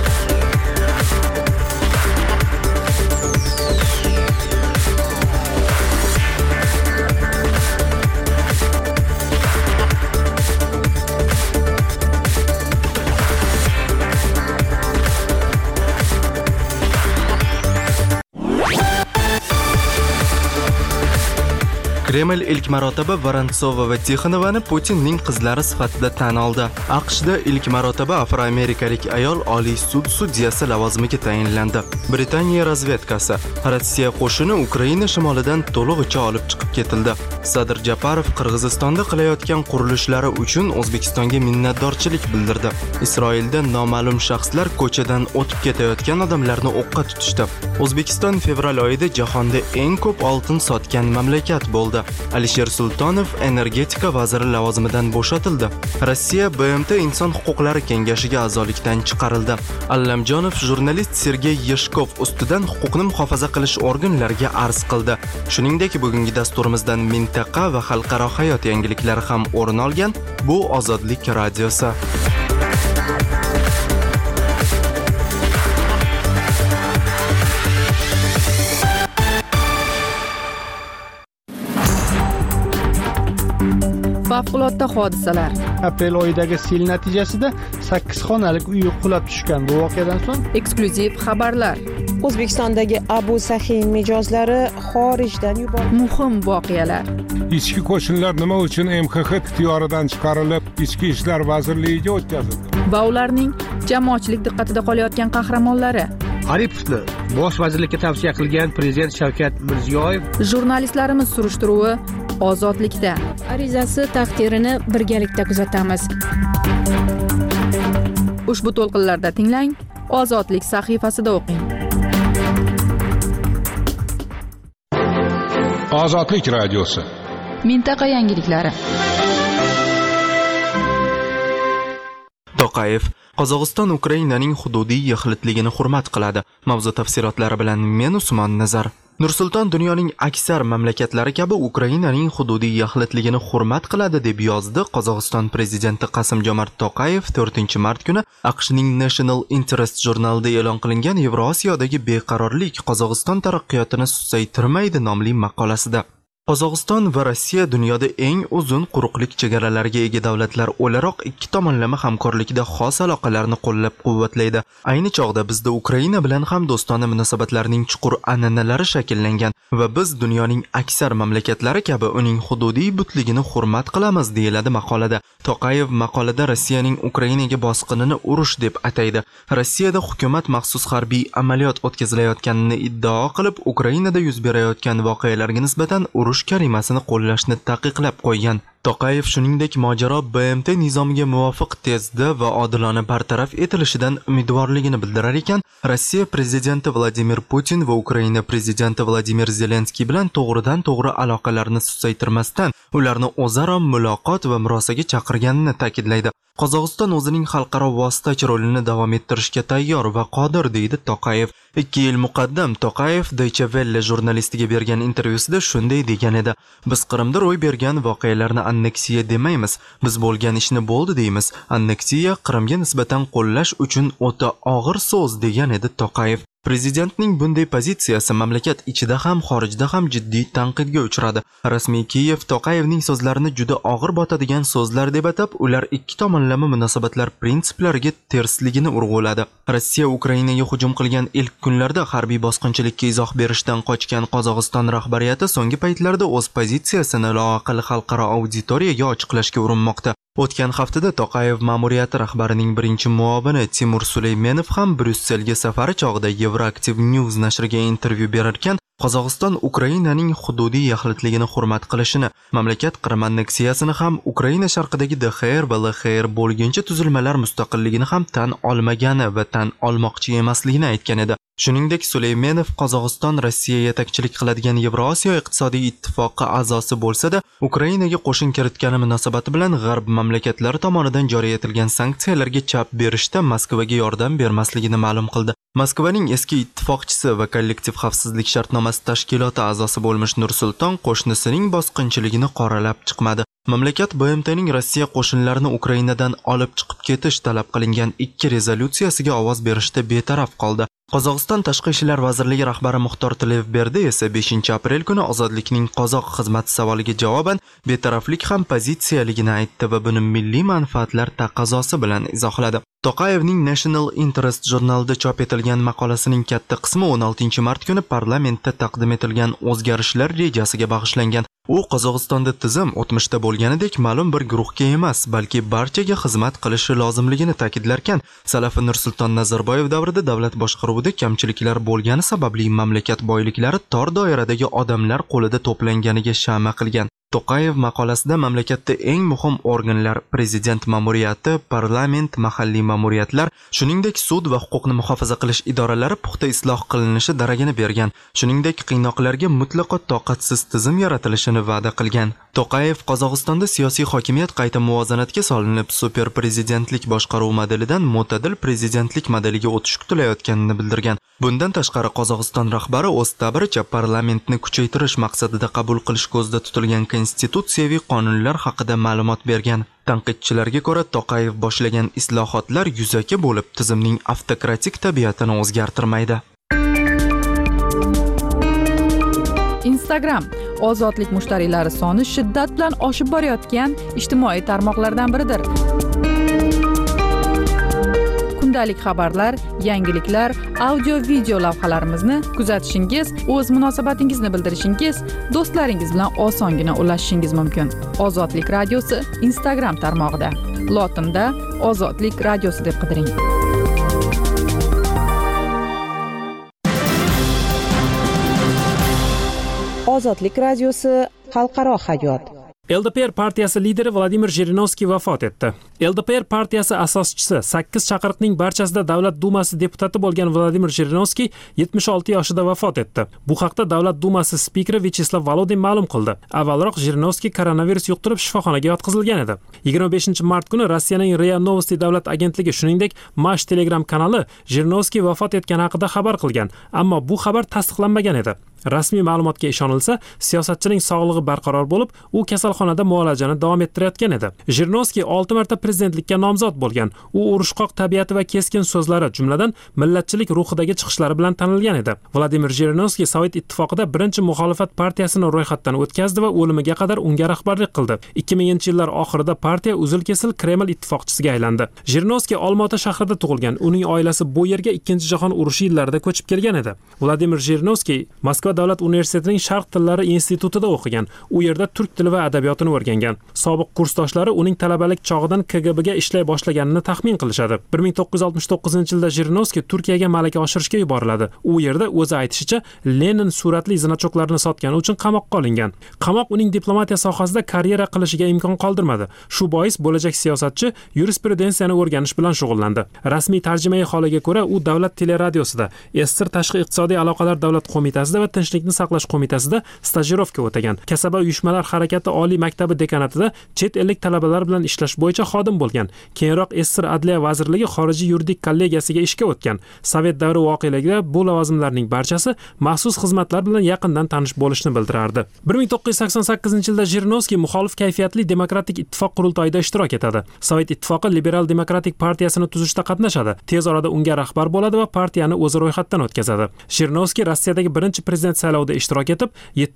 Kreml ilk marotaba Vorontsova va Tixonovani Putinning qizlari sifatida tan oldi. AQShda ilk marotaba afroamerikalik ayol Oliy sud sudyasi lavozimiga tayinlandi. Britaniya razvedkasi Rossiya qo'shini Ukraina shimolidan to'lig'icha olib chiqib ketildi. Sadir Japarov Qirg'izistonda qilayotgan qurilishlari uchun O'zbekistonga minnatdorchilik bildirdi. Isroilda noma'lum shaxslar ko'chadan o'tib ketayotgan odamlarni o'qqa tutishdi. O'zbekiston fevral oyida jahonda eng ko'p oltin sotgan mamlakat bo'ldi. Alisher Sultonov energetika vaziri lavozimidan bo'shatildi. Rossiya BMT Inson huquqlari kengashiga a'zolikdan chiqarildi. Allamjonov jurnalist Sergey Yeshkov ustidan huquqni muhofaza qilish organlariga arz qildi. Shuningdek, bugungi dasturimizdan mintaqa va xalqaro hayot yangiliklari ham o'rin olgan. Bu Ozodlik radiosi. Favqulodda hodisalar. Aprel oyidagi sel natijasida 8 xonalik uy qulab tushgan. Bu voqeadan so'ng Eksklyuziv xabarlar. O'zbekistondagi Abu Sahin mijozlari xorijdan yuborildi. Muhim voqealar. Ichki qo'shinlar nima uchun MXX ixtiyoridan chiqarilib, Ichki ishlar vazirligiga o'tkazildi? Va ularning jamoatchilik diqqatida qolayotgan qahramonlari. Aripovni bosh vazirlikka tavsiya qilgan prezident Shavkat Mirziyoyev. Jurnalistlarimiz surishtiruvi Ozodlikda. Arizasi taqdirini birgalikda kuzatamiz. Ushbu to'lqinlarda tinglang, Ozodlik sahifasida o'qing. Ozodlik radiosi. Mintaqa yangiliklari. Toqayev Qozog'iston Ukrainaning hududiy yaxlitligini hurmat qiladi. Mavzu tafsilotlari bilan men Usmon Nazar. Nursulton dunyoning aksar mamlakatlari kabi Ukrainaning hududiy yaxlitligini hurmat qiladi deb yozdi Qozog'iston prezidenti Qasim-Jomart Toqayev 4-mart kuni AQShning National Interest jurnalida e'lon qilingan Yevrosiyodagi beqarorlik Qozog'iston taraqqiyotini susaytirmaydi nomli maqolasida. Qozog'iston va Rossiya dunyoda eng uzun quruqlik chegaralariga ega davlatlar o'laroq ikki tomonlama hamkorlikda xos aloqalarni qo'llab-quvvatlaydi. Ayni chog'da bizda Ukraina bilan ham do'stona munosabatlarning chuqur an'analari shakllangan va biz dunyoning aksar mamlakatlari kabi uning hududiy butligini hurmat qilamiz, deyiladi maqolada. Toqayev maqolada Rossiyaning Ukrainaga bosqinini urush deb ataydi. Rossiyada hukumat maxsus harbiy amaliyot o'tkazilayotganini iddao qilib, Ukrainada yuz berayotgan voqealarga nisbatan urush kalimasini qo'llashni taqiqlab qo'ygan. Toqayev shuningdek mojaro BMT nizomiga muvofiq tezda va odilona bartaraf etilishidan umidvorligini bildirar ekan, Rossiya prezidenti Vladimir Putin va Ukraina prezidenti Vladimir Zelenskiy bilan to'g'ridan-to'g'ri aloqalarni susaytirmasdan ularni o'zaro muloqot va murosaga chaqirganini ta'kidlaydi. Qozog'iston o'zining xalqaro vositachi rolini davom ettirishga tayyor va qodir, deydi Toqayev. 2 yil muqaddam Toqayev Deutsche Welle jurnalistiga bergan intervyusida shunday degan edi: "Biz Qrimda ro'y bergan voqealarni anneksiya demaymiz, biz bo'lgan ishni bo'ldi deymiz. Anneksiya Qrimga nisbatan qo'llash uchun o'ta og'ir so'z", degan edi Toqayev. Prezidentning bunday pozitsiyasi mamlakat ichida ham xorijda ham jiddiy tanqidga uchradi. Rasmiy Kiyev Toqayevning so'zlarini juda og'ir botadigan so'zlar deb atab, ular ikki tomonlama munosabatlar prinsiplariga tersligini urg'uladi. Rossiya Ukrainaga hujum qilgan ilk kunlarda harbiy bosqinchilikka izoh berishdan qochgan Qozog'iston rahbariyati so'nggi paytlarda o'z pozitsiyasini loaqal xalqaro auditoriyaga ochiqlashga urinmoqda. O'tgan haftada Toqayev ma'muriyati rahbarining birinchi muavini Timur Suleymenov ham Bryusselga safari chog'ida Euroactiv News nashriga intervyu berarkan, Qozog'iston Ukrainaning hududiy yaxlitligini hurmat qilishini, mamlakat Qrim anneksiyasini ham Ukraina sharqidagi DXR va LXR bo'lgancha tuzilmalar mustaqilligini ham tan olmagani va tan olmoqchi emasligini aytgan edi. Shuningdek, Suleymenov Qozog'iston Rossiya yetakchilik qiladigan Yevrosiyo iqtisodiy ittifoqi a'zosi bo'lsa-da, Ukrainaga qo'shin kiritgani munosabati bilan G'arb mamlakatlari tomonidan joriy etilgan sanksiyalarga chap berishda Moskvaga yordam bermasligini ma'lum qildi. Moskvaning eski ittifoqchisi va kollektiv xavfsizlik shartnomasi tashkiloti a'zosi bo'lmish Nur-Sulton qo'shnisining bosqinchiligini qoralab chiqmadi. Mamlakat BMTning Rossiya qo'shinlarini Ukrainadan olib chiqib ketish talab qilingan 2 rezolyutsiyasiga ovoz berishda betaraf qoldi. Qozog'iston Tashqi ishlar vazirligi rahbari Muxtor Tilevberdi esa 5-aprel kuni ozodlikning qozoq xizmati savoliga javoban betaraflik ham pozitsiyaligini aytdi va buni milliy manfaatlar taqozosi bilan izohladi. Toqayevning National Interest jurnalida chop etilgan maqolasining katta qismi 16 mart kuni parlamentda taqdim etilgan o'zgarishlar rejasiga bag'ishlangan. U Qozog'istonda tizim o'tmishda bo'lganidek ma'lum bir guruhga emas, balki barchaga xizmat qilishi lozimligini ta'kidlarkan, Salafi Nursulton Nazarboyev davrida davlat boshqaruvida kamchiliklar bo'lgani sababli mamlakat boyliklari tor doiradagi odamlar qo'lida to'planganiga shama qilgan. Toqayev maqolasida mamlakatda eng muhim organlar prezident ma'muriyati, parlament, mahalliy ma'muriyatlar, shuningdek sud va huquqni muhofaza qilish idoralari puxta isloh qilinishi daragini bergan. Shuningdek, qiynoqlarga mutlaqo toqatsiz tizim yaratilishini va'da qilgan. Toqayev Qozog'istonda siyosiy hokimiyat qayta muvozanatga solinib, super prezidentlik boshqaruv modelidan mo'tadil prezidentlik modeliga o'tish kutilayotganini bildirgan. Bundan tashqari Qozog'iston rahbari o'z ta'biricha parlamentni kuchaytirish maqsadida qabul qilish ko'zda tutilgan konstitutsiyaviy qonunlar haqida ma'lumot bergan. Tanqidchilarga ko'ra, Toqayev boshlagan islohotlar yuzaki bo'lib, tizimning avtokratik tabiatini o'zgartirmaydi. Instagram ozodlik mushtariylari soni shiddat bilan oshib borayotgan ijtimoiy tarmoqlardan biridir. Kundalik xabarlar, yangiliklar, audio-video lavhalarimizni kuzatishingiz, o'z munosabatingizni bildirishingiz, do'stlaringiz bilan osongina ulashishingiz mumkin. Ozodlik radiosi Instagram tarmog'ida. Lotinda Ozodlik radiosi deb qidiring. Ozodlik radiosi xalqaro hayot. LDPR partiyasi lideri Vladimir Zhirinovskiy vafot etdi. LDPR partiyasi asoschisi 8 chaqiriqning barchasida Davlat dumasi deputati bo'lgan Vladimir Zhirinovskiy 76 yoshida vafot etdi. Bu haqda Davlat dumasi spikeri Vyacheslav Volodin ma'lum qildi. Avvalroq Zhirinovskiy koronavirus yuqtirib shifoxonaga yotqizilgan edi. 25-mart kuni Rossiyaning RIA Novosti davlat agentligi, shuningdek, Mash Telegram kanali Zhirinovskiy vafot etgani haqida xabar qilgan, ammo bu xabar tasdiqlanmagan edi. Rasmiy ma'lumotga ishonilsa, siyosatchining sog'lig'i barqaror bo'lib, u kasalxonada muolajani davom ettirayotgan edi. Zhirinovskiy 6 marta prezidentlikka nomzod bo'lgan. U urushqoq tabiati va keskin so'zlari, jumladan millatchilik ruhidagi chiqishlari bilan tanilgan edi. Vladimir Zhirinovskiy Sovet ittifoqida birinchi muxolifat partiyasini ro'yxatdan o'tkazdi va o'limiga qadar unga rahbarlik qildi. 2000-yillar oxirida partiya uzil-kesil Kreml ittifoqchisiga aylandi. Zhirinovskiy Olmaota shahrida tug'ilgan. Uning oilasi bu yerga 2-jahon urushi yillarida ko'chib kelgan edi. Vladimir Zhirinovskiy Moskva davlat universitetining Sharq tillari institutida o'qigan. U yerda turk tili va adabiyotini o'rgangan. Sobiq kursdoshlari uning talabalik chog'idan KGBga ishlay boshlaganini taxmin qilishadi. 1969-yilda Zhirinovskiy Turkiyaga malaka oshirishga yuboriladi. U yerda o'zi aytishicha Lenin suratli zinachoklarni sotgani uchun qamoqqa olingan. Qamoq uning diplomatiya sohasida karyera qilishiga imkon qoldirmadi. Shu bois bo'lajak siyosatchi yurisprudensiyani o'rganish bilan shug'ullandi. Rasmiy tarjimai holiga ko'ra, u davlat teleradiosida, SSR Tashqi iqtisodiy aloqalar davlat qo'mitasida va Tinchlikni saqlash qo'mitasida stajirovka o'tagan. Kasaba uyushmalar harakati oliy maktabi dekanatida chet ellik talabalar bilan ishlash bo'yicha xodim bo'lgan. Keyinroq SSR Adliya vazirligi xorijiy yuridik kollegiyasiga ishga o'tgan. Sovet davri voqealarida bu lavozimlarning barchasi maxsus xizmatlar bilan yaqindan tanish bo'lishni bildirardi. 1988-yilda Zhirinovskiy muxolif kayfiyatli Demokratik ittifoq qurultoyida ishtirok etadi. Sovet ittifoqi Liberal Demokratik partiyasini tuzishda qatnashadi. Tez orada unga rahbar bo'ladi va partiyani o'zi ro'yxatdan o'tkazadi. Zhirinovskiy Rossiyadagi birinchi prezident prezident saylovida ishtirok etib,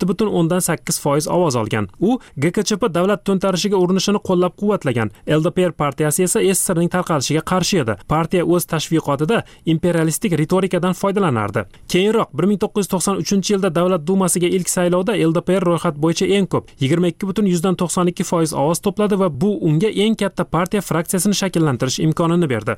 7,8% ovoz olgan. U GKChP davlat to'ntarishiga urinishini qo'llab-quvvatlagan. LDPR partiyasi esa sirning tarqalishiga qarshi edi. Partiya o'z tashviqotida imperialistik ritorikadan foydalanardi. Keyinroq 1993-yilda Davlat dumasiga ilk saylovda LDPR ro'yxat bo'yicha eng ko'p 22,92% ovoz to'pladi va bu unga eng katta partiya fraksiyasini shakllantirish imkonini berdi.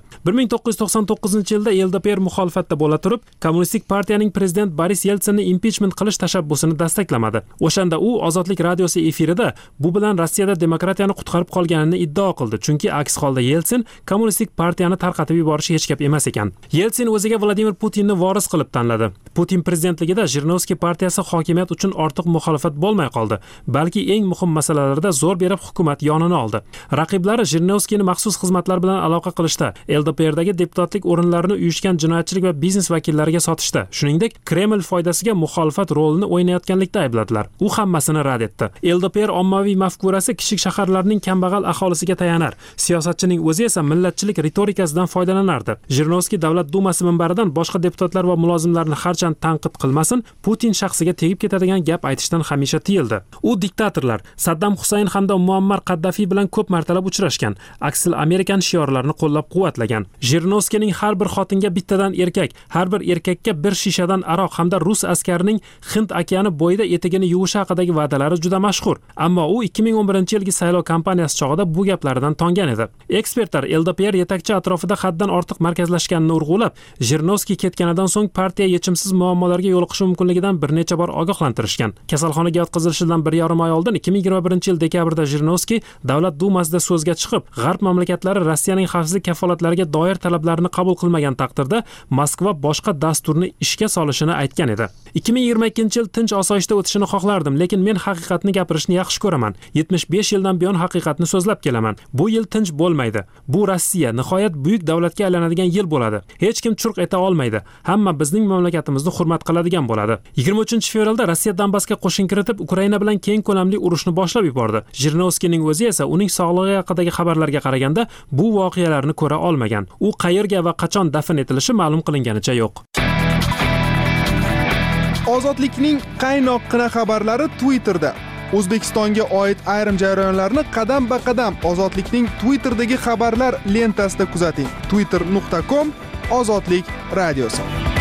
1999-yilda LDPR muxolifatda bo'la turib, Kommunistik partiyaning prezident Boris Yeltsinni impichment qilish tashabbusini dastaklamadi. O'shanda u Ozodlik radiosi efirida bu bilan Rossiyada demokratiyani qutqarib qolganini iddao qildi, chunki aks holda Yeltsin Kommunistik partiyani tarqatib yuborishi hech gap emas ekan. Yeltsin o'ziga Vladimir Putinni voris qilib tanladi. Putin prezidentligida Zhirinovskiy partiyasi hokimiyat uchun ortiq muxolifat bo'lmay qoldi, balki eng muhim masalalarda zo'r berib hukumat yonini oldi. Raqiblari Zhirinovskiyni maxsus xizmatlar bilan aloqa qilishda, LDPRdagi deputatlik o'rinlarini uyushgan jinoyatchilik va biznes vakillariga sotishda, shuningdek, Kreml foydasiga muxolifat rolini o'ynayotganlikda aybladilar. U hammasini rad etdi. LDPR ommaviy mafkurasi kichik shaharlarning kambag'al aholisiga tayanar. Siyosatchining o'zi esa millatchilik ritorikasidan foydalanardi. Zhirinovskiy davlat dumasi minbaridan boshqa deputatlar va mulozimlarni harchand tanqid qilmasin, Putin shaxsiga tegib ketadigan gap aytishdan hamisha tiyildi. U diktatorlar Saddam Husayn hamda Muammar Qaddafi bilan ko'p martalab uchrashgan, aksil Amerikan shiorlarini qo'llab-quvvatlagan. Zhirinovskiyning har bir xotinga bittadan erkak, har bir erkakka bir shishadan aroq hamda rus askarining Hind okeani bo'yida etigini yuvishi haqidagi va'dalari juda mashhur. Ammo u 2011-yilgi saylov kampaniyasi chog'ida bu gaplaridan tongan edi. Ekspertlar LDPR yetakchi atrofida haddan ortiq markazlashganini urg'ulab, Zhirinovskiy ketganidan so'ng partiya yechimsiz muammolarga yo'liqishi mumkinligidan bir necha bor ogohlantirishgan. Kasalxonaga yotqizilishidan 1,5 oy oldin 2021-yil dekabrda Zhirinovskiy Davlat dumasida so'zga chiqib, G'arb mamlakatlari Rossiyaning xavfsizlik kafolatlariga doir talablarini qabul qilmagan taqdirda Moskva boshqa dasturni ishga solishini aytgan edi. 2022-yil tinch osoyishta o'tishini xohlardim, lekin men haqiqatni gapirishni yaxshi ko'raman. 75 yildan buyon haqiqatni so'zlab kelaman. Bu yil tinch bo'lmaydi. Bu Rossiya nihoyat buyuk davlatga aylanadigan yil bo'ladi. Hech kim churq eta olmaydi. Hamma bizning mamlakatimizni hurmat qiladigan bo'ladi. 23-fevralda Rossiya Donbassga qo'shin kiritib, Ukraina bilan keng ko'lamli urushni boshlab yubordi. Zhirinovskiyning o'zi esa uning sog'lig'i haqidagi xabarlarga qaraganda bu voqealarni ko'ra olmagan. U qayerga va qachon dafn etilishi ma'lum qilinganicha yo'q. Ozodlikning qaynoqqina xabarlari Twitterda. O'zbekistonga oid ayrim jarayonlarni qadam-ba-qadam Ozodlikning Twitterdagi xabarlar lentasida kuzating. twitter.com/ozodlik radiosi.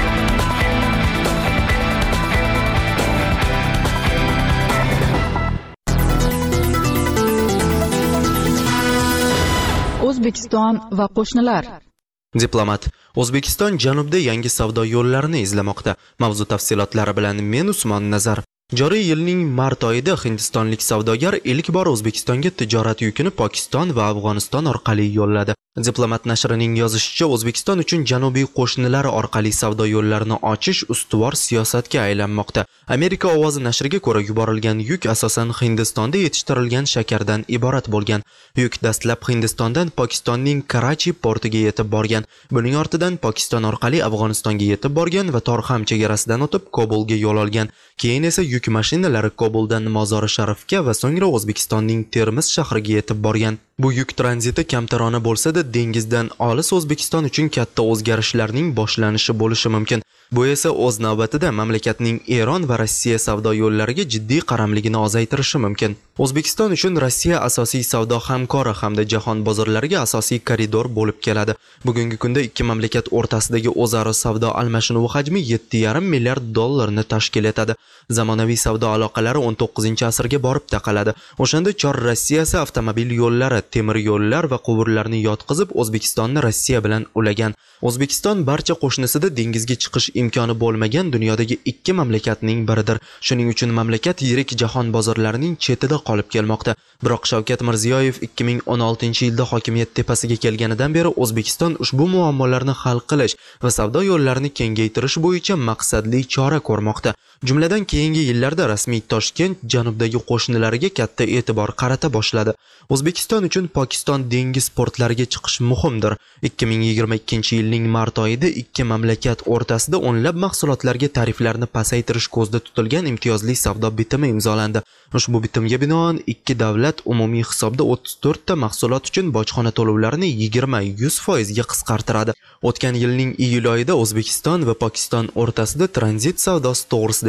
O'zbekiston va qo'shnilar. Diplomat: O'zbekiston janubda yangi savdo yo'llarini izlamoqda. Mavzu tafsilotlari bilan men Usmon Nazar. Joriy yilning mart oyida hindistonlik savdogar ilk bor O'zbekistonga tijorat yukini Pokiston va Afg'oniston orqali yo'lladi. Diplomat nashrining yozishicha, O'zbekiston uchun janubiy qo'shnilari orqali savdo yo'llarini ochish ustuvor siyosatga aylanmoqda. Amerika ovozi nashriga ko'ra, yuborilgan yuk asosan Hindistonda yetishtirilgan shakardan iborat bo'lgan. Yuk dastlab Hindistondan Pokistonning Karachi portiga yetib borgan. Buning ortidan Pokiston orqali Afg'onistonga yetib borgan va Torxam chegarasidan o'tib Kobulga yo'l olgan. Keyin esa yuk mashinalari Kobuldan Mozori Sharifga va so'ngra O'zbekistonning Termiz shahriga yetib borgan. Bu yuk tranziti kamtarona bo'lsa-da, dengizdan olis O'zbekiston uchun katta o'zgarishlarning boshlanishi bo'lishi mumkin. Bu esa o'z navbatida mamlakatning Eron va Rossiya savdo yo'llariga jiddiy qaramligini ozaytirishi mumkin. O'zbekiston uchun Rossiya asosiy savdo hamkori hamda jahon bozorlariga asosiy koridor bo'lib keladi. Bugungi kunda ikki mamlakat o'rtasidagi o'zaro savdo almashinuvi hajmi 7,5 milliard dollarni tashkil etadi. Zamonaviy savdo aloqalari 19-asrga borib taqaladi. O'shanda Chor Rossiyasi avtomobil yo'llari, temir yo'llar va quvurlarni yotqizib O'zbekistonni Rossiya bilan ulagan. O'zbekiston barcha qo'shnisida dengizga chiqish imkoni bo'lmagan dunyodagi ikki mamlakatning biridir. Shuning uchun mamlakat yirik jahon bozorlarining chetida qolib kelmoqda. Biroq Shavkat Mirziyoyev 2016-yilda hokimiyat tepasiga kelganidan beri O'zbekiston ushbu muammolarni hal qilish va savdo yo'llarini kengaytirish bo'yicha maqsadli chora ko'rmoqda. Jumladan keyingi yillarda rasmiy Toshkent janubdagi qo'shnilariga katta e'tibor qarata boshladi. O'zbekiston uchun Pokiston dengiz portlariga chiqish muhimdir. 2022-yilning mart oyida ikki mamlakat o'rtasida o'nlab mahsulotlarga tariflarni pasaytirish ko'zda tutilgan imtiyozli savdo bitimi imzolandi. Ushbu bitimga binoan ikki davlat umumiy hisobda 34 ta mahsulot uchun bojxona to'lovlarini 20-100% ga qisqartiradi. O'tgan yilning iyul oyida O'zbekiston va Pokiston o'rtasida tranzit savdosi to'g'risidagi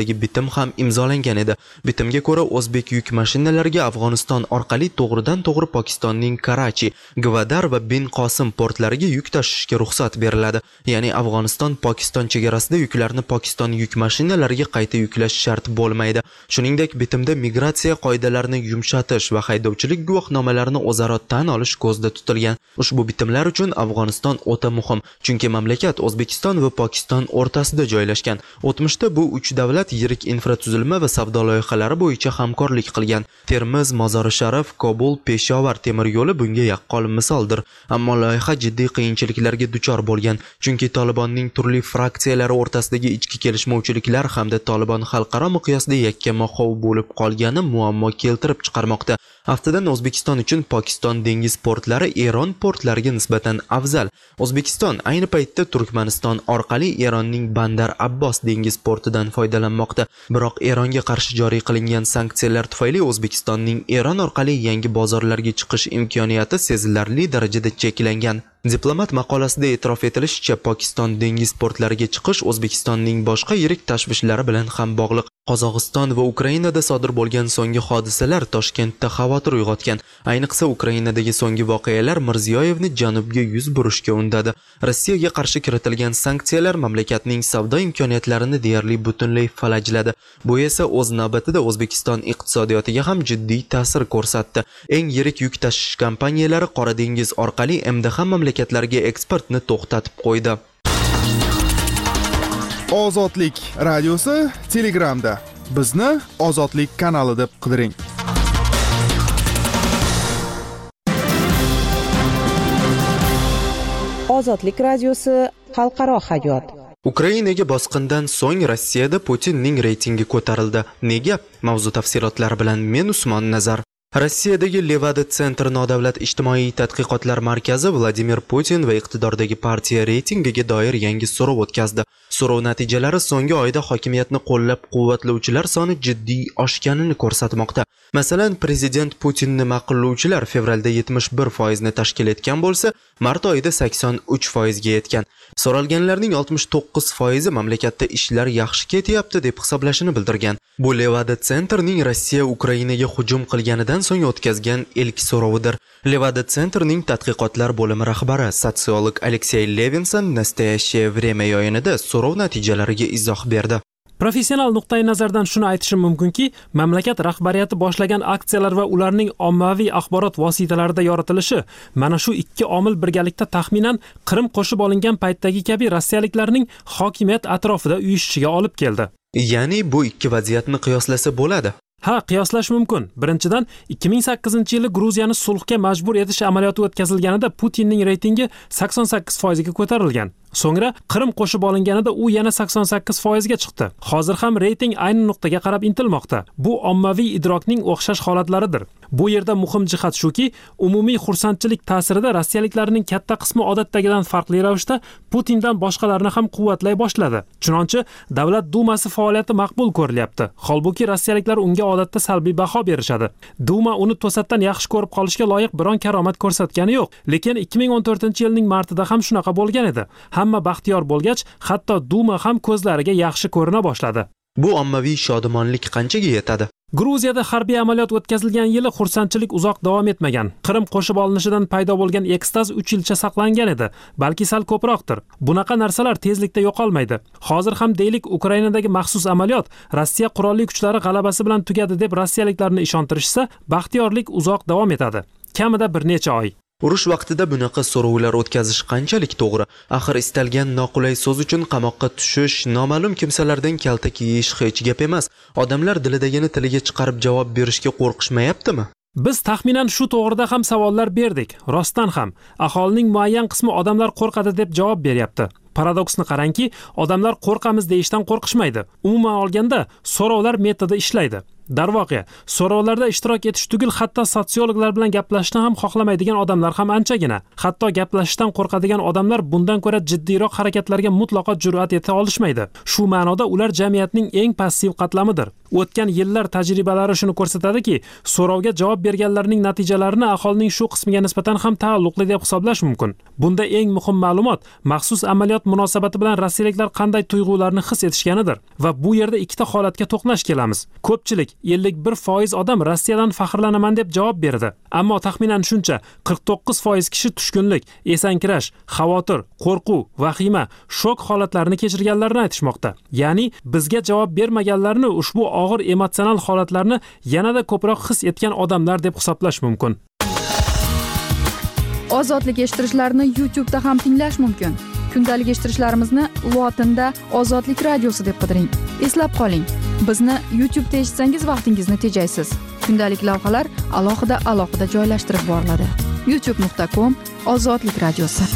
to'g'risidagi bitim ham imzolangan edi. Bitimga ko'ra o'zbek yuk mashinalariga Afg'oniston orqali to'g'ridan-to'g'ri Pokistonning Karachi, Gvadar va Bin Qosim portlariga yuk tashishga ruxsat beriladi. Ya'ni Afg'oniston-Pokiston chegarasida yuklarni Pokiston yuk mashinalariga qayta yuklash shart bo'lmaydi. Shuningdek, bitimda migratsiya qoidalarini yumshatish va haydovchilik guvohnomalarini o'zaro tan olish ko'zda tutilgan. Ushbu bitimlar uchun Afg'oniston o'ta muhim, chunki mamlakat O'zbekiston va Pokiston o'rtasida joylashgan. O'tmishda bu uch davlat yirik infratuzilma va savdo loyihalari bo'yicha hamkorlik qilgan. Termiz, Mozori Sharif, Kobul, Peshovar temir yo'li bunga yaqqol misoldir. Ammo loyiha jiddiy qiyinchiliklarga duchor bo'lgan, chunki Tolibonning turli fraksiyalari o'rtasidagi ichki kelishmovchiliklar hamda Tolibon xalqaro miqyosda yakkama-qov bo'lib qolgani muammo keltirib chiqarmoqda. Aftidan O'zbekiston uchun Pokiston dengiz portlari Eron portlariga nisbatan afzal. O'zbekiston ayni paytda Turkmaniston orqali Eronning Bandar Abbos dengiz portidan foydalanmoqda. Biroq Eronga qarshi joriy qilingan sanksiyalar tufayli O'zbekistonning Eron orqali yangi bozorlarga chiqish imkoniyati sezilarli darajada cheklangan. Diplomat maqolasida e'tirof etilishicha, Pokiston dengiz portlariga chiqish O'zbekistonning boshqa yirik tashvishlari bilan ham bog'liq. Qozog'iston va Ukrainada sodir bo'lgan so'nggi hodisalar Toshkentda xavotir uyg'otgan. Ayniqsa Ukrainadagi so'nggi voqealar Mirziyoyevni janubga yuz burishga undadi. Rossiyaga qarshi kiritilgan sanksiyalar mamlakatning savdo imkoniyatlarini deyarli butunlay falajladi. Bu esa o'z navbatida O'zbekiston iqtisodiyotiga ham jiddiy ta'sir ko'rsatdi. Eng yirik yuk tashish kompaniyalari Qora dengiz orqali MDH mamlakatlarga eksportni to'xtatib qo'ydi. Ozodlik radiosi Telegramda. Bizni Ozodlik kanali deb qidiring. Ozodlik radiosi xalqaro hayot. Ukrainaga bosqindan so'ng Rossiyada Putinning reytingi ko'tarildi. Nega? Mavzu tafsilotlari bilan men Usmon Nazar. Rossiyadagi Levada Center nodavlat ijtimoiy tadqiqotlar markazi Vladimir Putin va iqtidordagi partiya reytingiga doir yangi so'rov o'tkazdi. So'rov natijalari so'nggi oyda hokimiyatni qo'llab-quvvatlovchilar soni jiddiy oshganini ko'rsatmoqda. Masalan, prezident Putinni ma'qullovchilar fevralda 71% ni tashkil etgan bo'lsa, mart oyida 83% ga yetgan. So'ralganlarning 69% mamlakatda ishlar yaxshi ketyapti deb hisoblashini bildirgan. Bu Levada Centerning Rossiya Ukrainaga hujum qilganidan so'ng o'tkazgan ilk so'rovidir. Levada Centerning tadqiqotlar bo'limi rahbari, sotsiolog Aleksey Levinson Nastoящее время yo'yinida so'rov natijalariga izoh berdi. Professional nuqtai nazardan shuni aytishim mumkinki, mamlakat rahbariyati boshlagan aksiyalar va ularning ommaviy axborot vositalarida yoritilishi mana shu ikki omil birgalikda taxminan Qrim qo'shib olingan paytdagi kabi rossiyaliklarning hokimiyat atrofida uyushishiga olib keldi. Ya'ni bu ikki vaziyatni qiyoslasa bo'ladi. Ha, qiyoslash mumkin. Birinchidan, 2008-yili Gruziyani sulhga majbur etish amaliyoti o'tkazilganida Putinning reytingi 88% ga ko'tarilgan. So'ngra Qrim qo'shib olinganida u yana 88% ga chiqdi. Hozir ham reyting ayni nuqtaga qarab intilmoqda. Bu ommaviy idrokning o'xshash holatlaridir. Bu yerda muhim jihat shuki, umumiy xursandchilik ta'sirida rossiyaliklarning katta qismi odatdagidan farqli ravishda Putindan boshqalarni ham quvvatlay boshladi. Chunonchi Davlat Dumasi faoliyati maqbul ko'rilyapti. Holbuki rossiyaliklar unga odatda salbiy baho berishadi. Duma uni to'satdan yaxshi ko'rib qolishga loyiq biron karomat ko'rsatgani yo'q. Lekin 2014-yilning martida ham shunaqa bo'lgan edi. Hamma baxtiyor bo'lgach, hatto Duma ham ko'zlariga yaxshi ko'rina boshladi. Bu ommaviy shodumonlik qanchaga yetadi? Gruziyada harbiy amaliyot o'tkazilgan yili xursandchilik uzoq davom etmagan. Qrim qo'shib olinishidan paydo bo'lgan ekstaz 3 yilcha saqlangan edi, balki sal ko'proqdir. Bunaqa narsalar tezlikda yo'qolmaydi. Hozir ham deylik, Ukrainadagi maxsus amaliyot Rossiya qurolli kuchlari g'alabasi bilan tugadi deb rossiyaliklarni ishontirishsa, baxtiyorlik uzoq davom etadi. Kamida bir necha oy. Urush vaqtida bunaqa so'rovlar o'tkazish qanchalik to'g'ri? Axir istalgan noqulay so'z uchun qamoqqa tushish, noma'lum kimsalardan kaltak yeyish hech gap emas. Odamlar dilidagini tiliga chiqarib javob berishga qo'rqishmayaptimi? Biz taxminan shu to'g'rida ham savollar berdik. Rostdan ham aholining muayyan qismi odamlar qo'rqadi deb javob beryapti. Paradoksni qarangki, odamlar qo'rqamiz deyishdan qo'rqishmaydi. Umuman olganda, so'rovlar metodi ishlaydi. Darvoqe, so'rovlarda ishtirok etish tugul hatto sotsiologlar bilan gaplashishni ham xohlamaydigan odamlar ham anchagina. Hatto gaplashishdan qo'rqadigan odamlar bundan ko'ra jiddiyroq harakatlarga mutlaqo jur'at eta olishmaydi. Shu ma'noda ular jamiyatning eng passiv qatlamidir. O'tgan yillar tajribalari shuni ko'rsatadiki, so'rovga javob berganlarning natijalarini aholining shu qismiga nisbatan ham taalluqli deb hisoblash mumkin. Bunda eng muhim ma'lumot maxsus amaliyot munosabati bilan rossiyaliklar qanday tuyg'ularni his etishganidir. Va bu yerda ikkita holatga to'qnash kelamiz. Ko'pchilik 51% odam Rossiyadan faxrlanaman deb javob berdi. Ammo taxminan shuncha 49% kishi tushkunlik, esankirash, xavotir, qo'rquv, vahima, shok holatlarini kechirganlarini aytishmoqda. Ya'ni bizga javob bermaganlarni ushbu og'ir emotsional holatlarni yanada ko'proq his etgan odamlar deb hisoblash mumkin. Ozodlik eshittirishlarni YouTube'da ham tinglash mumkin. Kundalik eshittirishlarimizni lotinda Ozodlik radiosi deb qidiring. Eslab qoling, bizni YouTube'da eshitsangiz vaqtingizni tejaysiz. Kundalik lavhalar alohida joylashtirib boriladi. youtube.com/Ozodlik radiosi.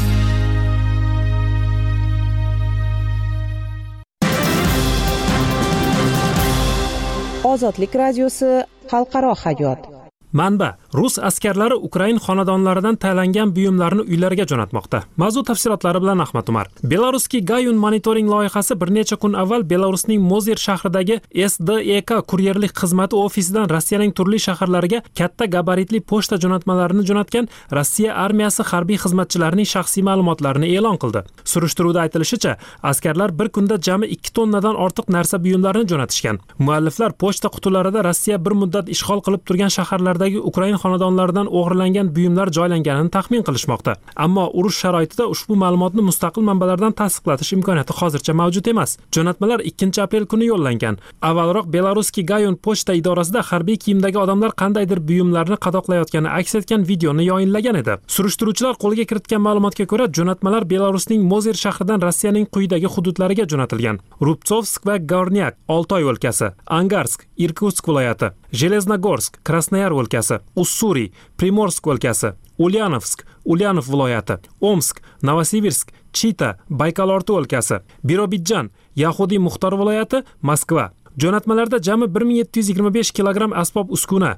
Ozodlik radiosi xalqaro hayot. Manba: Rus askarlari Ukrain xonadonlaridan tayyorlangan buyumlarni uylariga jo'natmoqda. Mavzu tafsilotlari bilan Ahmad Umar. Belarusski Gayun monitoring loyihasi bir necha kun avval Belarusning Mozir shahridagi SDEK kuryerlik xizmati ofisidan Rossiyaning turli shaharlariga katta gabaritli pochta jo'natmalarini jo'natgan Rossiya armiyasi harbiy xizmatchilarining shaxsiy ma'lumotlarini e'lon qildi. Surishtiruvda aytilishicha, askarlar bir kunda jami 2 tonnadan ortiq narsa buyumlarini jo'natishgan. Mualliflar pochta qutilarida Rossiya bir muddat ishg'ol qilib turgan shaharlar Ukrain xonadonlaridan o'g'irlangan buyumlar joylanganini taxmin qilishmoqda. Ammo urush sharoitida ushbu ma'lumotni mustaqil manbalardan tasdiqlatish imkoniyati hozircha mavjud emas. Jo'natmalar 2-aprel kuni yo'llangan. Avvalroq Belarusski Gayun pochta idorasida harbiy kiyimdagi odamlar qandaydir buyumlarni qadoqlayotgani aks etgan videoni yoyinlagan edi. Surishtiruvchilar qo'lga kiritgan ma'lumotga ko'ra, jo'natmalar Belarusning Mozir shahridan Rossiyaning quyidagi hududlariga jo'natilgan: Rubtsovsk va Gornyak, Oltoy o'lkasi, Angarsk, Irkutsk viloyati, Железногорск, Krasnoyar o'lkasi, Ussuri, Primorsk o'lkasi, Ulyanovsk, Ulyanov viloyati, Omsk, Novosibirsk, Chita, Baykalorti o'lkasi, Birobidjan, Yahudiy Muxtor viloyati, Moskva. Jo'natmalarda jami 1725 kilogramm asbob uskuna,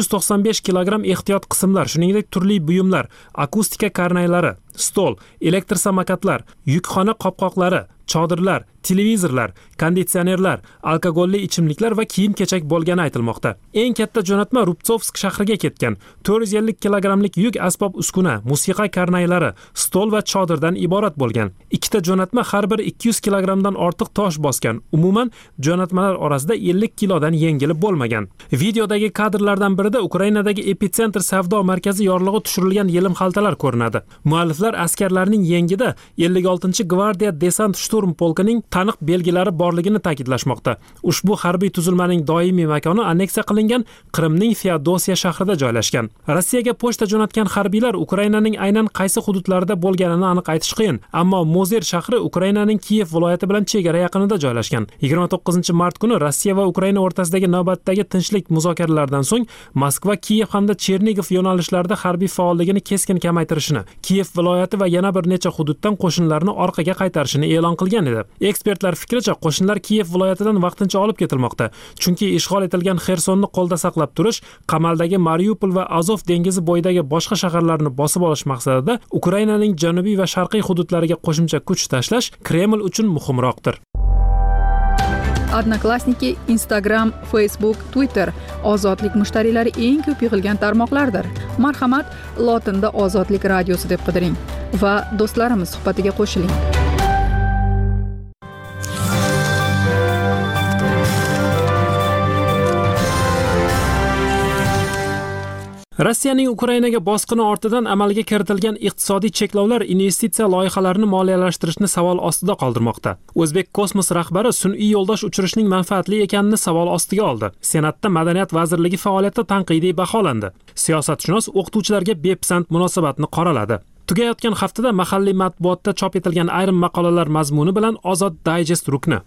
395 kilogramm ehtiyot qismlar, shuningdek turli buyumlar, akustika karnaylari, stol, elektr samokatlar, yukxona qopqoqlari, chodirlar, televizorlar, konditsionerlar, alkogolli ichimliklar va kiyim-kechak bo'lgani aytilmoqda. Eng katta jo'natma Rubtsovsk shahriga ketgan. 450 kilogrammlik yuk asbob uskuna, musiqa karnaylari, stol va chodirdan iborat bo'lgan. Ikkita jo'natma har bir 200 kilogrammdan ortiq tosh bosgan. Umuman jo'natmalar orasida 50 kilodan yengili bo'lmagan. Videodagi kadrlardan birida Ukrainadagi epitsentr savdo markazi yorlig'i tushirilgan yelim xaltalar ko'rinadi. Mualliflar askarlarning yengida 56-gvardiya desant shturm polkining taniq belgilari borligini ta'kidlashmoqda. Ushbu harbiy tuzilmaning doimiy makoni anneksiya qilingan Qrimning Feodosiya shahrida joylashgan. Rossiyaga pochta jo'natgan harbiylar Ukrainaning aynan qaysi hududlarida bo'lganini aniq aytish qiyin, ammo Mozir shahri Ukrainaning Kiyev viloyati bilan chegara yaqinida joylashgan. 29-mart kuni Rossiya va Ukraina o'rtasidagi navbatdagi tinchlik muzokaralaridan so'ng Moskva, Kiyev hamda Chernigov yo'nalishlarida harbiy faolligini keskin kamaytirishini, Kiyev viloyati va yana bir necha hududdan qo'shinlarni orqaga qaytarishini e'lon qilgan edi. Ekspertlar fikricha, qo'shinlar Kiyev viloyatidan vaqtincha olib ketilmoqda, chunki ishg'ol etilgan Xersonni qo'lda saqlab turish, qamaldagi Mariupol va Azov dengizi bo'yidagi boshqa shaharlarni bosib olish maqsadida Ukrainaning janubiy va sharqiy hududlariga qo'shimcha kuch tashlash Kreml uchun muhimroqdir. Odnoklassniki, Instagram, Facebook, Twitter ozodlik mushtariylari eng ko'p yig'ilgan tarmoqlardir. Marhamat, lotinda Ozodlik radiosi deb qidiring va do'stlarimiz suhbatiga qo'shiling. Rossiyaning Ukrainaga bosqini ortidan amalga kiritilgan iqtisodiy cheklovlar investitsiya loyihalarini moliyalashtirishni savol ostida qoldirmoqda. O'zbek kosmos rahbari sun'iy yo'ldosh uchirishning manfaatli ekanini savol ostiga oldi. Senatda Madaniyat vazirligi faoliyati tanqidiy baholandi. Siyosatshunos o'qituvchilarga bepisand munosabatni qoraladi. Tugayotgan haftada mahalliy matbuotda chop etilgan ayrim maqolalar mazmuni bilan Ozod Digest rukni.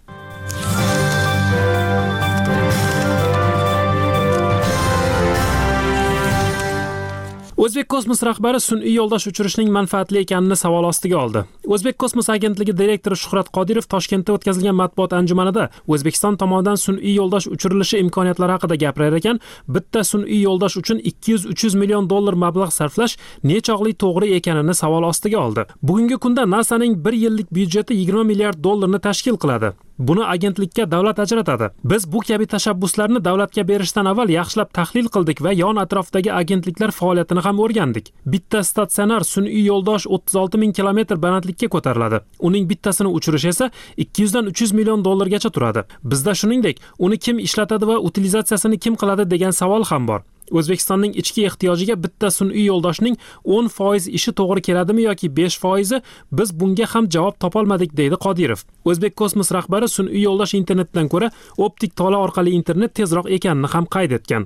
O'zbek kosmos rahbari sun'iy yo'ldosh uchirishning manfaatli ekanini savol ostiga oldi. O'zbek kosmos agentligi direktori Shuhrat Qodirov Toshkentda o'tkazilgan matbuot anjumanida O'zbekiston tomonidan sun'iy yo'ldosh uchirilishi imkoniyatlari haqida gapirar ekan, bitta sun'iy yo'ldosh uchun 200-300 million dollar mablag' sarflash nechog'li to'g'ri ekanini savol ostiga oldi. Bugungi kunda NASAning 1 yillik byudjeti 20 milliard dollarni tashkil qiladi. Buni agentlikka davlat ajratadi. Biz bu kabi tashabbuslarni davlatga berishdan avval yaxshilab tahlil qildik va yon atrofdagi agentliklar faoliyatini ham o'rgandik. Bitta statsionar sun'iy yo'ldosh 36 ming kilometr balandlikka ko'tariladi. Uning bittasini uchirish esa 200 dan 300 million dollargacha turadi. Bizda shuningdek, uni kim ishlatadi va utilizatsiyasini kim qiladi degan savol ham bor. O'zbekistonning ichki ehtiyojiga bitta sun'iy yo'ldoshning 10% ishi to'g'ri keladimi yoki 5%? Biz bunga ham javob topolmadik, deydi Qodirov. O'zbek kosmos rahbari sun'iy yo'ldosh internetdan ko'ra optik tola orqali internet tezroq ekanini ham qayd etgan.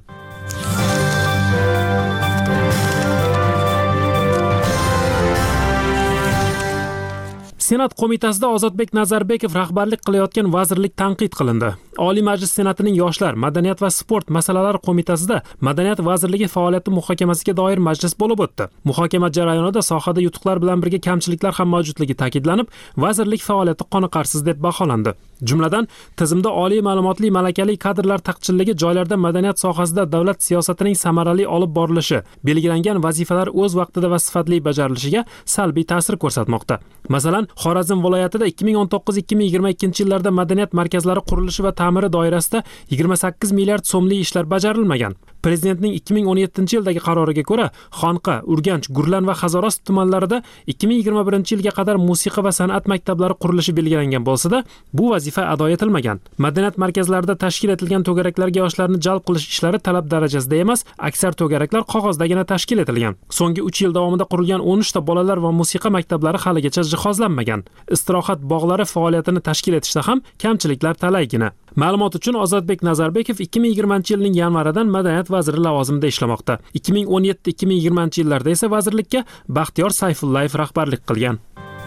Senat qo'mitasida Ozodbek Nazarbekov rahbarlik qilayotgan vazirlik tanqid qilindi. Oliy Majlis Senatining Yoshlar, madaniyat va sport masalalari qo'mitasida Madaniyat vazirligi faoliyati muhokamasiga doir majlis bo'lib o'tdi. Muhokama jarayonida sohada yutuqlar bilan birga kamchiliklar ham mavjudligi ta'kidlanib, vazirlik faoliyati qoniqarsiz deb baholandi. Jumladan, tizimda oliy ma'lumotli malakali kadrlar taqchilligi, joylarda madaniyat sohasida davlat siyosatining samarali olib borilishi, belgilangan vazifalar o'z vaqtida va sifatli bajarilishiga salbiy ta'sir ko'rsatmoqda. Masalan, Xorazm viloyatida 2019-2022 yillarda madaniyat markazlari qurilishi va ta'miri doirasida 28 milliard so'mlik ishlar bajarilmagan. Prezidentning 2017-yildagi qaroriga ko'ra, Xonqa, Urganch, Gurlan va Hazorast tumanlarida 2021-yilga qadar musiqa va san'at maktablari qurilishi belgilangan bo'lsa-da, bu vazifa ado etilmagan. Madaniyat markazlarida tashkil etilgan to'garaklarga yoshlarni jalb qilish ishlari talab darajasida emas, aksar to'garaklar qog'ozdagina tashkil etilgan. So'nggi 3 yil davomida qurilgan 13 ta bolalar va musiqa maktablari haligacha jihozlanmagan. Istirohat bog'lari faoliyatini tashkil etishda ham kamchiliklar talaygina. Ma'lumot uchun Ozodbek Nazarbekov 2020-yilning yanvaridan madaniyat vaziri lavozimida ishlamoqda. 2017-2020 yillarda esa vazirlikka Baxtiyor Sayfullayev rahbarlik qilgan.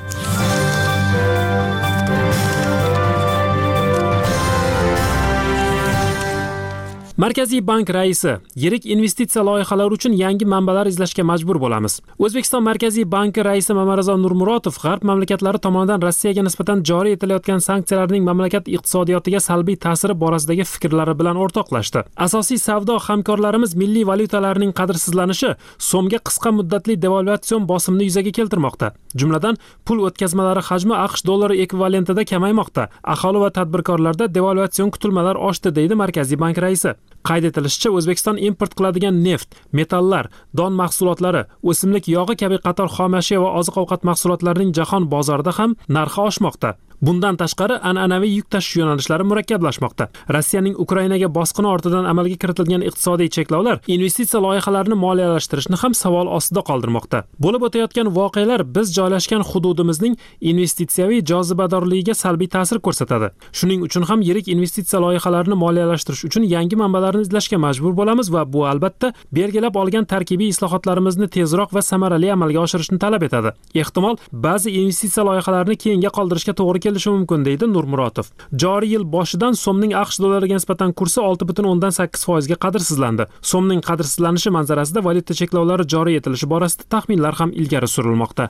Markaziy bank raisi: yirik investitsiya loyihalari uchun yangi manbalar izlashga majbur bo'lamiz. O'zbekiston Markaziy banki raisi Mamarizo Nurmuratov G'arb mamlakatlari tomonidan Rossiyaga nisbatan joriy etilayotgan sanksiyalarning mamlakat iqtisodiyotiga salbiy ta'siri borasidagi fikrlari bilan o'rtoqlashdi. Asosiy savdo hamkorlarimiz milliy valyutalarining qadrsizlanishi so'mga qisqa muddatli devalvatsiyon bosimini yuzaga keltirmoqda. Jumladan, pul o'tkazmalari hajmi AQSh dollari ekvivalentida kamaymoqda. Aholi va tadbirkorlarda devalvatsion kutilmalar oshdi, deydi Markaziy bank raisi. Qayd etilishicha, O'zbekiston import qiladigan neft, metallar, don mahsulotlari, o'simlik yog'i kabi qator xomashyo va oziq-ovqat mahsulotlarining jahon bozorida ham narxi oshmoqda. Bundan tashqari, an'anaviy yuk tashish yo'nalishlari murakkablashmoqda. Rossiyaning Ukrainaga bosqini ortidan amalga kiritilgan iqtisodiy cheklovlar investitsiya loyihalarini moliyalashtirishni ham savol ostida qoldirmoqda. Bo'lib o'tayotgan voqealar biz joylashgan hududimizning investitsiyaviy jozibadorligiga salbiy ta'sir ko'rsatadi. Shuning uchun ham yirik investitsiya loyihalarini moliyalashtirish uchun yangi manbalarni izlashga majbur bo'lamiz va bu albatta belgilab olgan tarkibiy islohotlarimizni tezroq va samarali amalga oshirishni talab etadi. Ehtimol, ba'zi investitsiya loyihalarini keyinga qoldirishga to'g'ri kelishi mumkin, deydi Nurmuratov. Joriy yil boshidan so'mning AQSh dollariga nisbatan kursi 6,8% ga qadrsizlandi. So'mning qadrsizlanishi manzarasida valyuta cheklovlari joriy etilishi borasida taxminlar ham ilgari surilmoqda.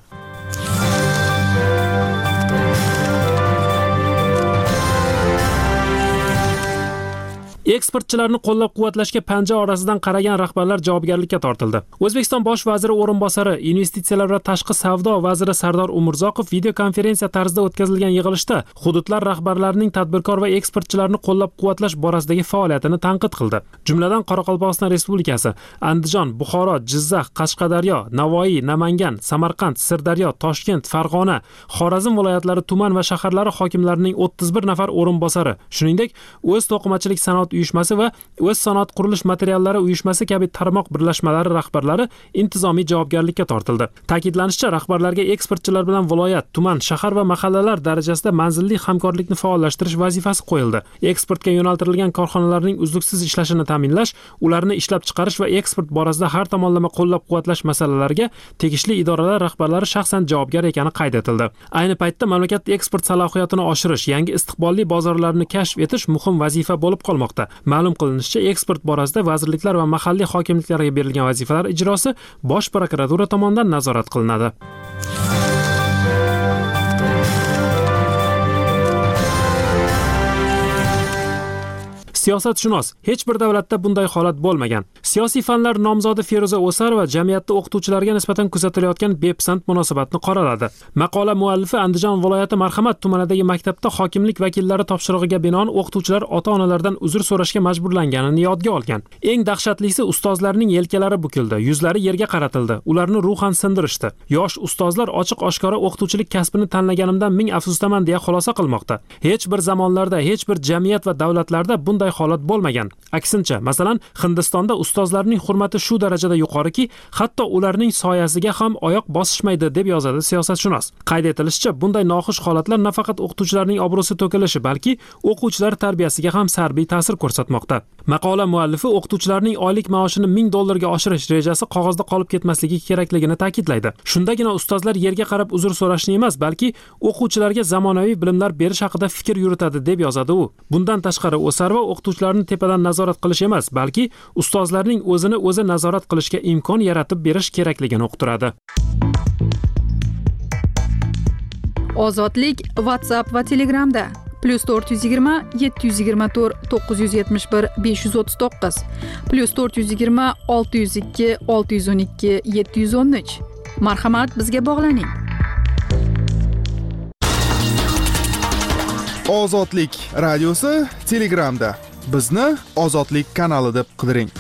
Eksportchilarni qo'llab-quvvatlashga panja orasidan qaragan rahbarlar javobgarlikka tortildi. O'zbekiston bosh vaziri o'rinbosari, investitsiyalar va tashqi savdo vaziri Sardor Umurzoqov video konferensiya tarzida o'tkazilgan yig'ilishda hududlar rahbarlarining tadbirkor va eksportchilarni qo'llab-quvvatlash borasidagi faoliyatini tanqid qildi. Jumladan, Qoraqalpog'iston Respublikasi, Andijon, Buxoro, Jizzax, Qashqadaryo, Navoiy, Namangan, Samarqand, Sirdaryo, Toshkent, Farg'ona, Xorazm viloyatlari tuman va shaharlari hokimlarining 31 nafar o'rinbosari, shuningdek, o'z to'qimachilik sanoat uyushmasi va o'z sanoat qurilish materiallari uyushmasi kabi tarmoq birlashmalari rahbarlari intizomiy javobgarlikka tortildi. Ta'kidlanishicha, rahbarlarga eksportchilar bilan viloyat, tuman, shahar va mahallalar darajasida manzilli hamkorlikni faollashtirish vazifasi qo'yildi. Eksportga yo'naltirilgan korxonalarning uzluksiz ishlashini ta'minlash, ularni ishlab chiqarish va eksport borasida har tomonlama qo'llab-quvvatlash masalalariga tegishli idoralar rahbarlari shaxsan javobgar ekani qayd etildi. Ayni paytda mamlakat eksport salohiyatini oshirish, yangi istiqbolli bozorlarni kashf etish muhim vazifa bo'lib qolmoqda. Ma'lum qilinishicha, eksport borasida vazirliklar va mahalliy hokimliklarga berilgan vazifalar ijrosi Bosh prokuratura tomonidan nazorat qilinadi. Siyosatshunos: hech bir davlatda bunday holat bo'lmagan. Siyosiy fanlar nomzodi Feruza O'sarova jamiyatda o'qituvchilarga nisbatan kuzatilayotgan bepisand munosabatni qoraladi. Maqola muallifi Andijon viloyati Marhamat tumanidagi maktabda hokimlik vakillari topshirig'iga binoan o'qituvchilar ota-onalardan uzr so'rashga majburlanganini yodga olgan. Eng dahshatlisi, ustozlarning yelkalari bukildi, yuzlari yerga qaratildi, ularni ruhan sindirishdi. Yosh ustozlar ochiq-oshkora o'qituvchilik kasbini tanlaganimdan ming afsusdaman deya xulosa qilmoqda. Hech bir zamonlarda, hech bir jamiyat va davlatlarda bunday holat bo'lmagan. Aksincha, masalan, Hindistonda ustozlarning hurmati shu darajada yuqoriki, hatto ularning soyasiga ham oyoq bosishmaydi, deb yozadi siyosatshunos. Qayd etilishicha, bunday noxush holatlar nafaqat o'qituvchilarning obro'si to'kilishi, balki o'quvchilar tarbiyasiga ham salbiy ta'sir ko'rsatmoqda. Maqola muallifi o'qituvchilarning oylik maoshini $1000 ga oshirish rejasi qog'ozda qolib ketmasligi kerakligini ta'kidlaydi. Shundagina ustozlar yerga qarab uzr so'rashni emas, balki o'quvchilarga zamonaviy bilimlar berish haqida fikr yuritadi, deb yozadi u. Bundan tashqari, O'sarova o'qituvchilarni tepadan nazorat qilish emas, balki ustozlarning o'zini o'zi nazorat qilishga imkon yaratib berish kerakligini uqtiradi. Ozodlik WhatsApp va Telegramda +420 724 971 539 +420 602 612 713. Marhamat, bizga bog'laning. Ozodlik radiosi Telegramda. Bizni Ozodlik kanali deb qidiring.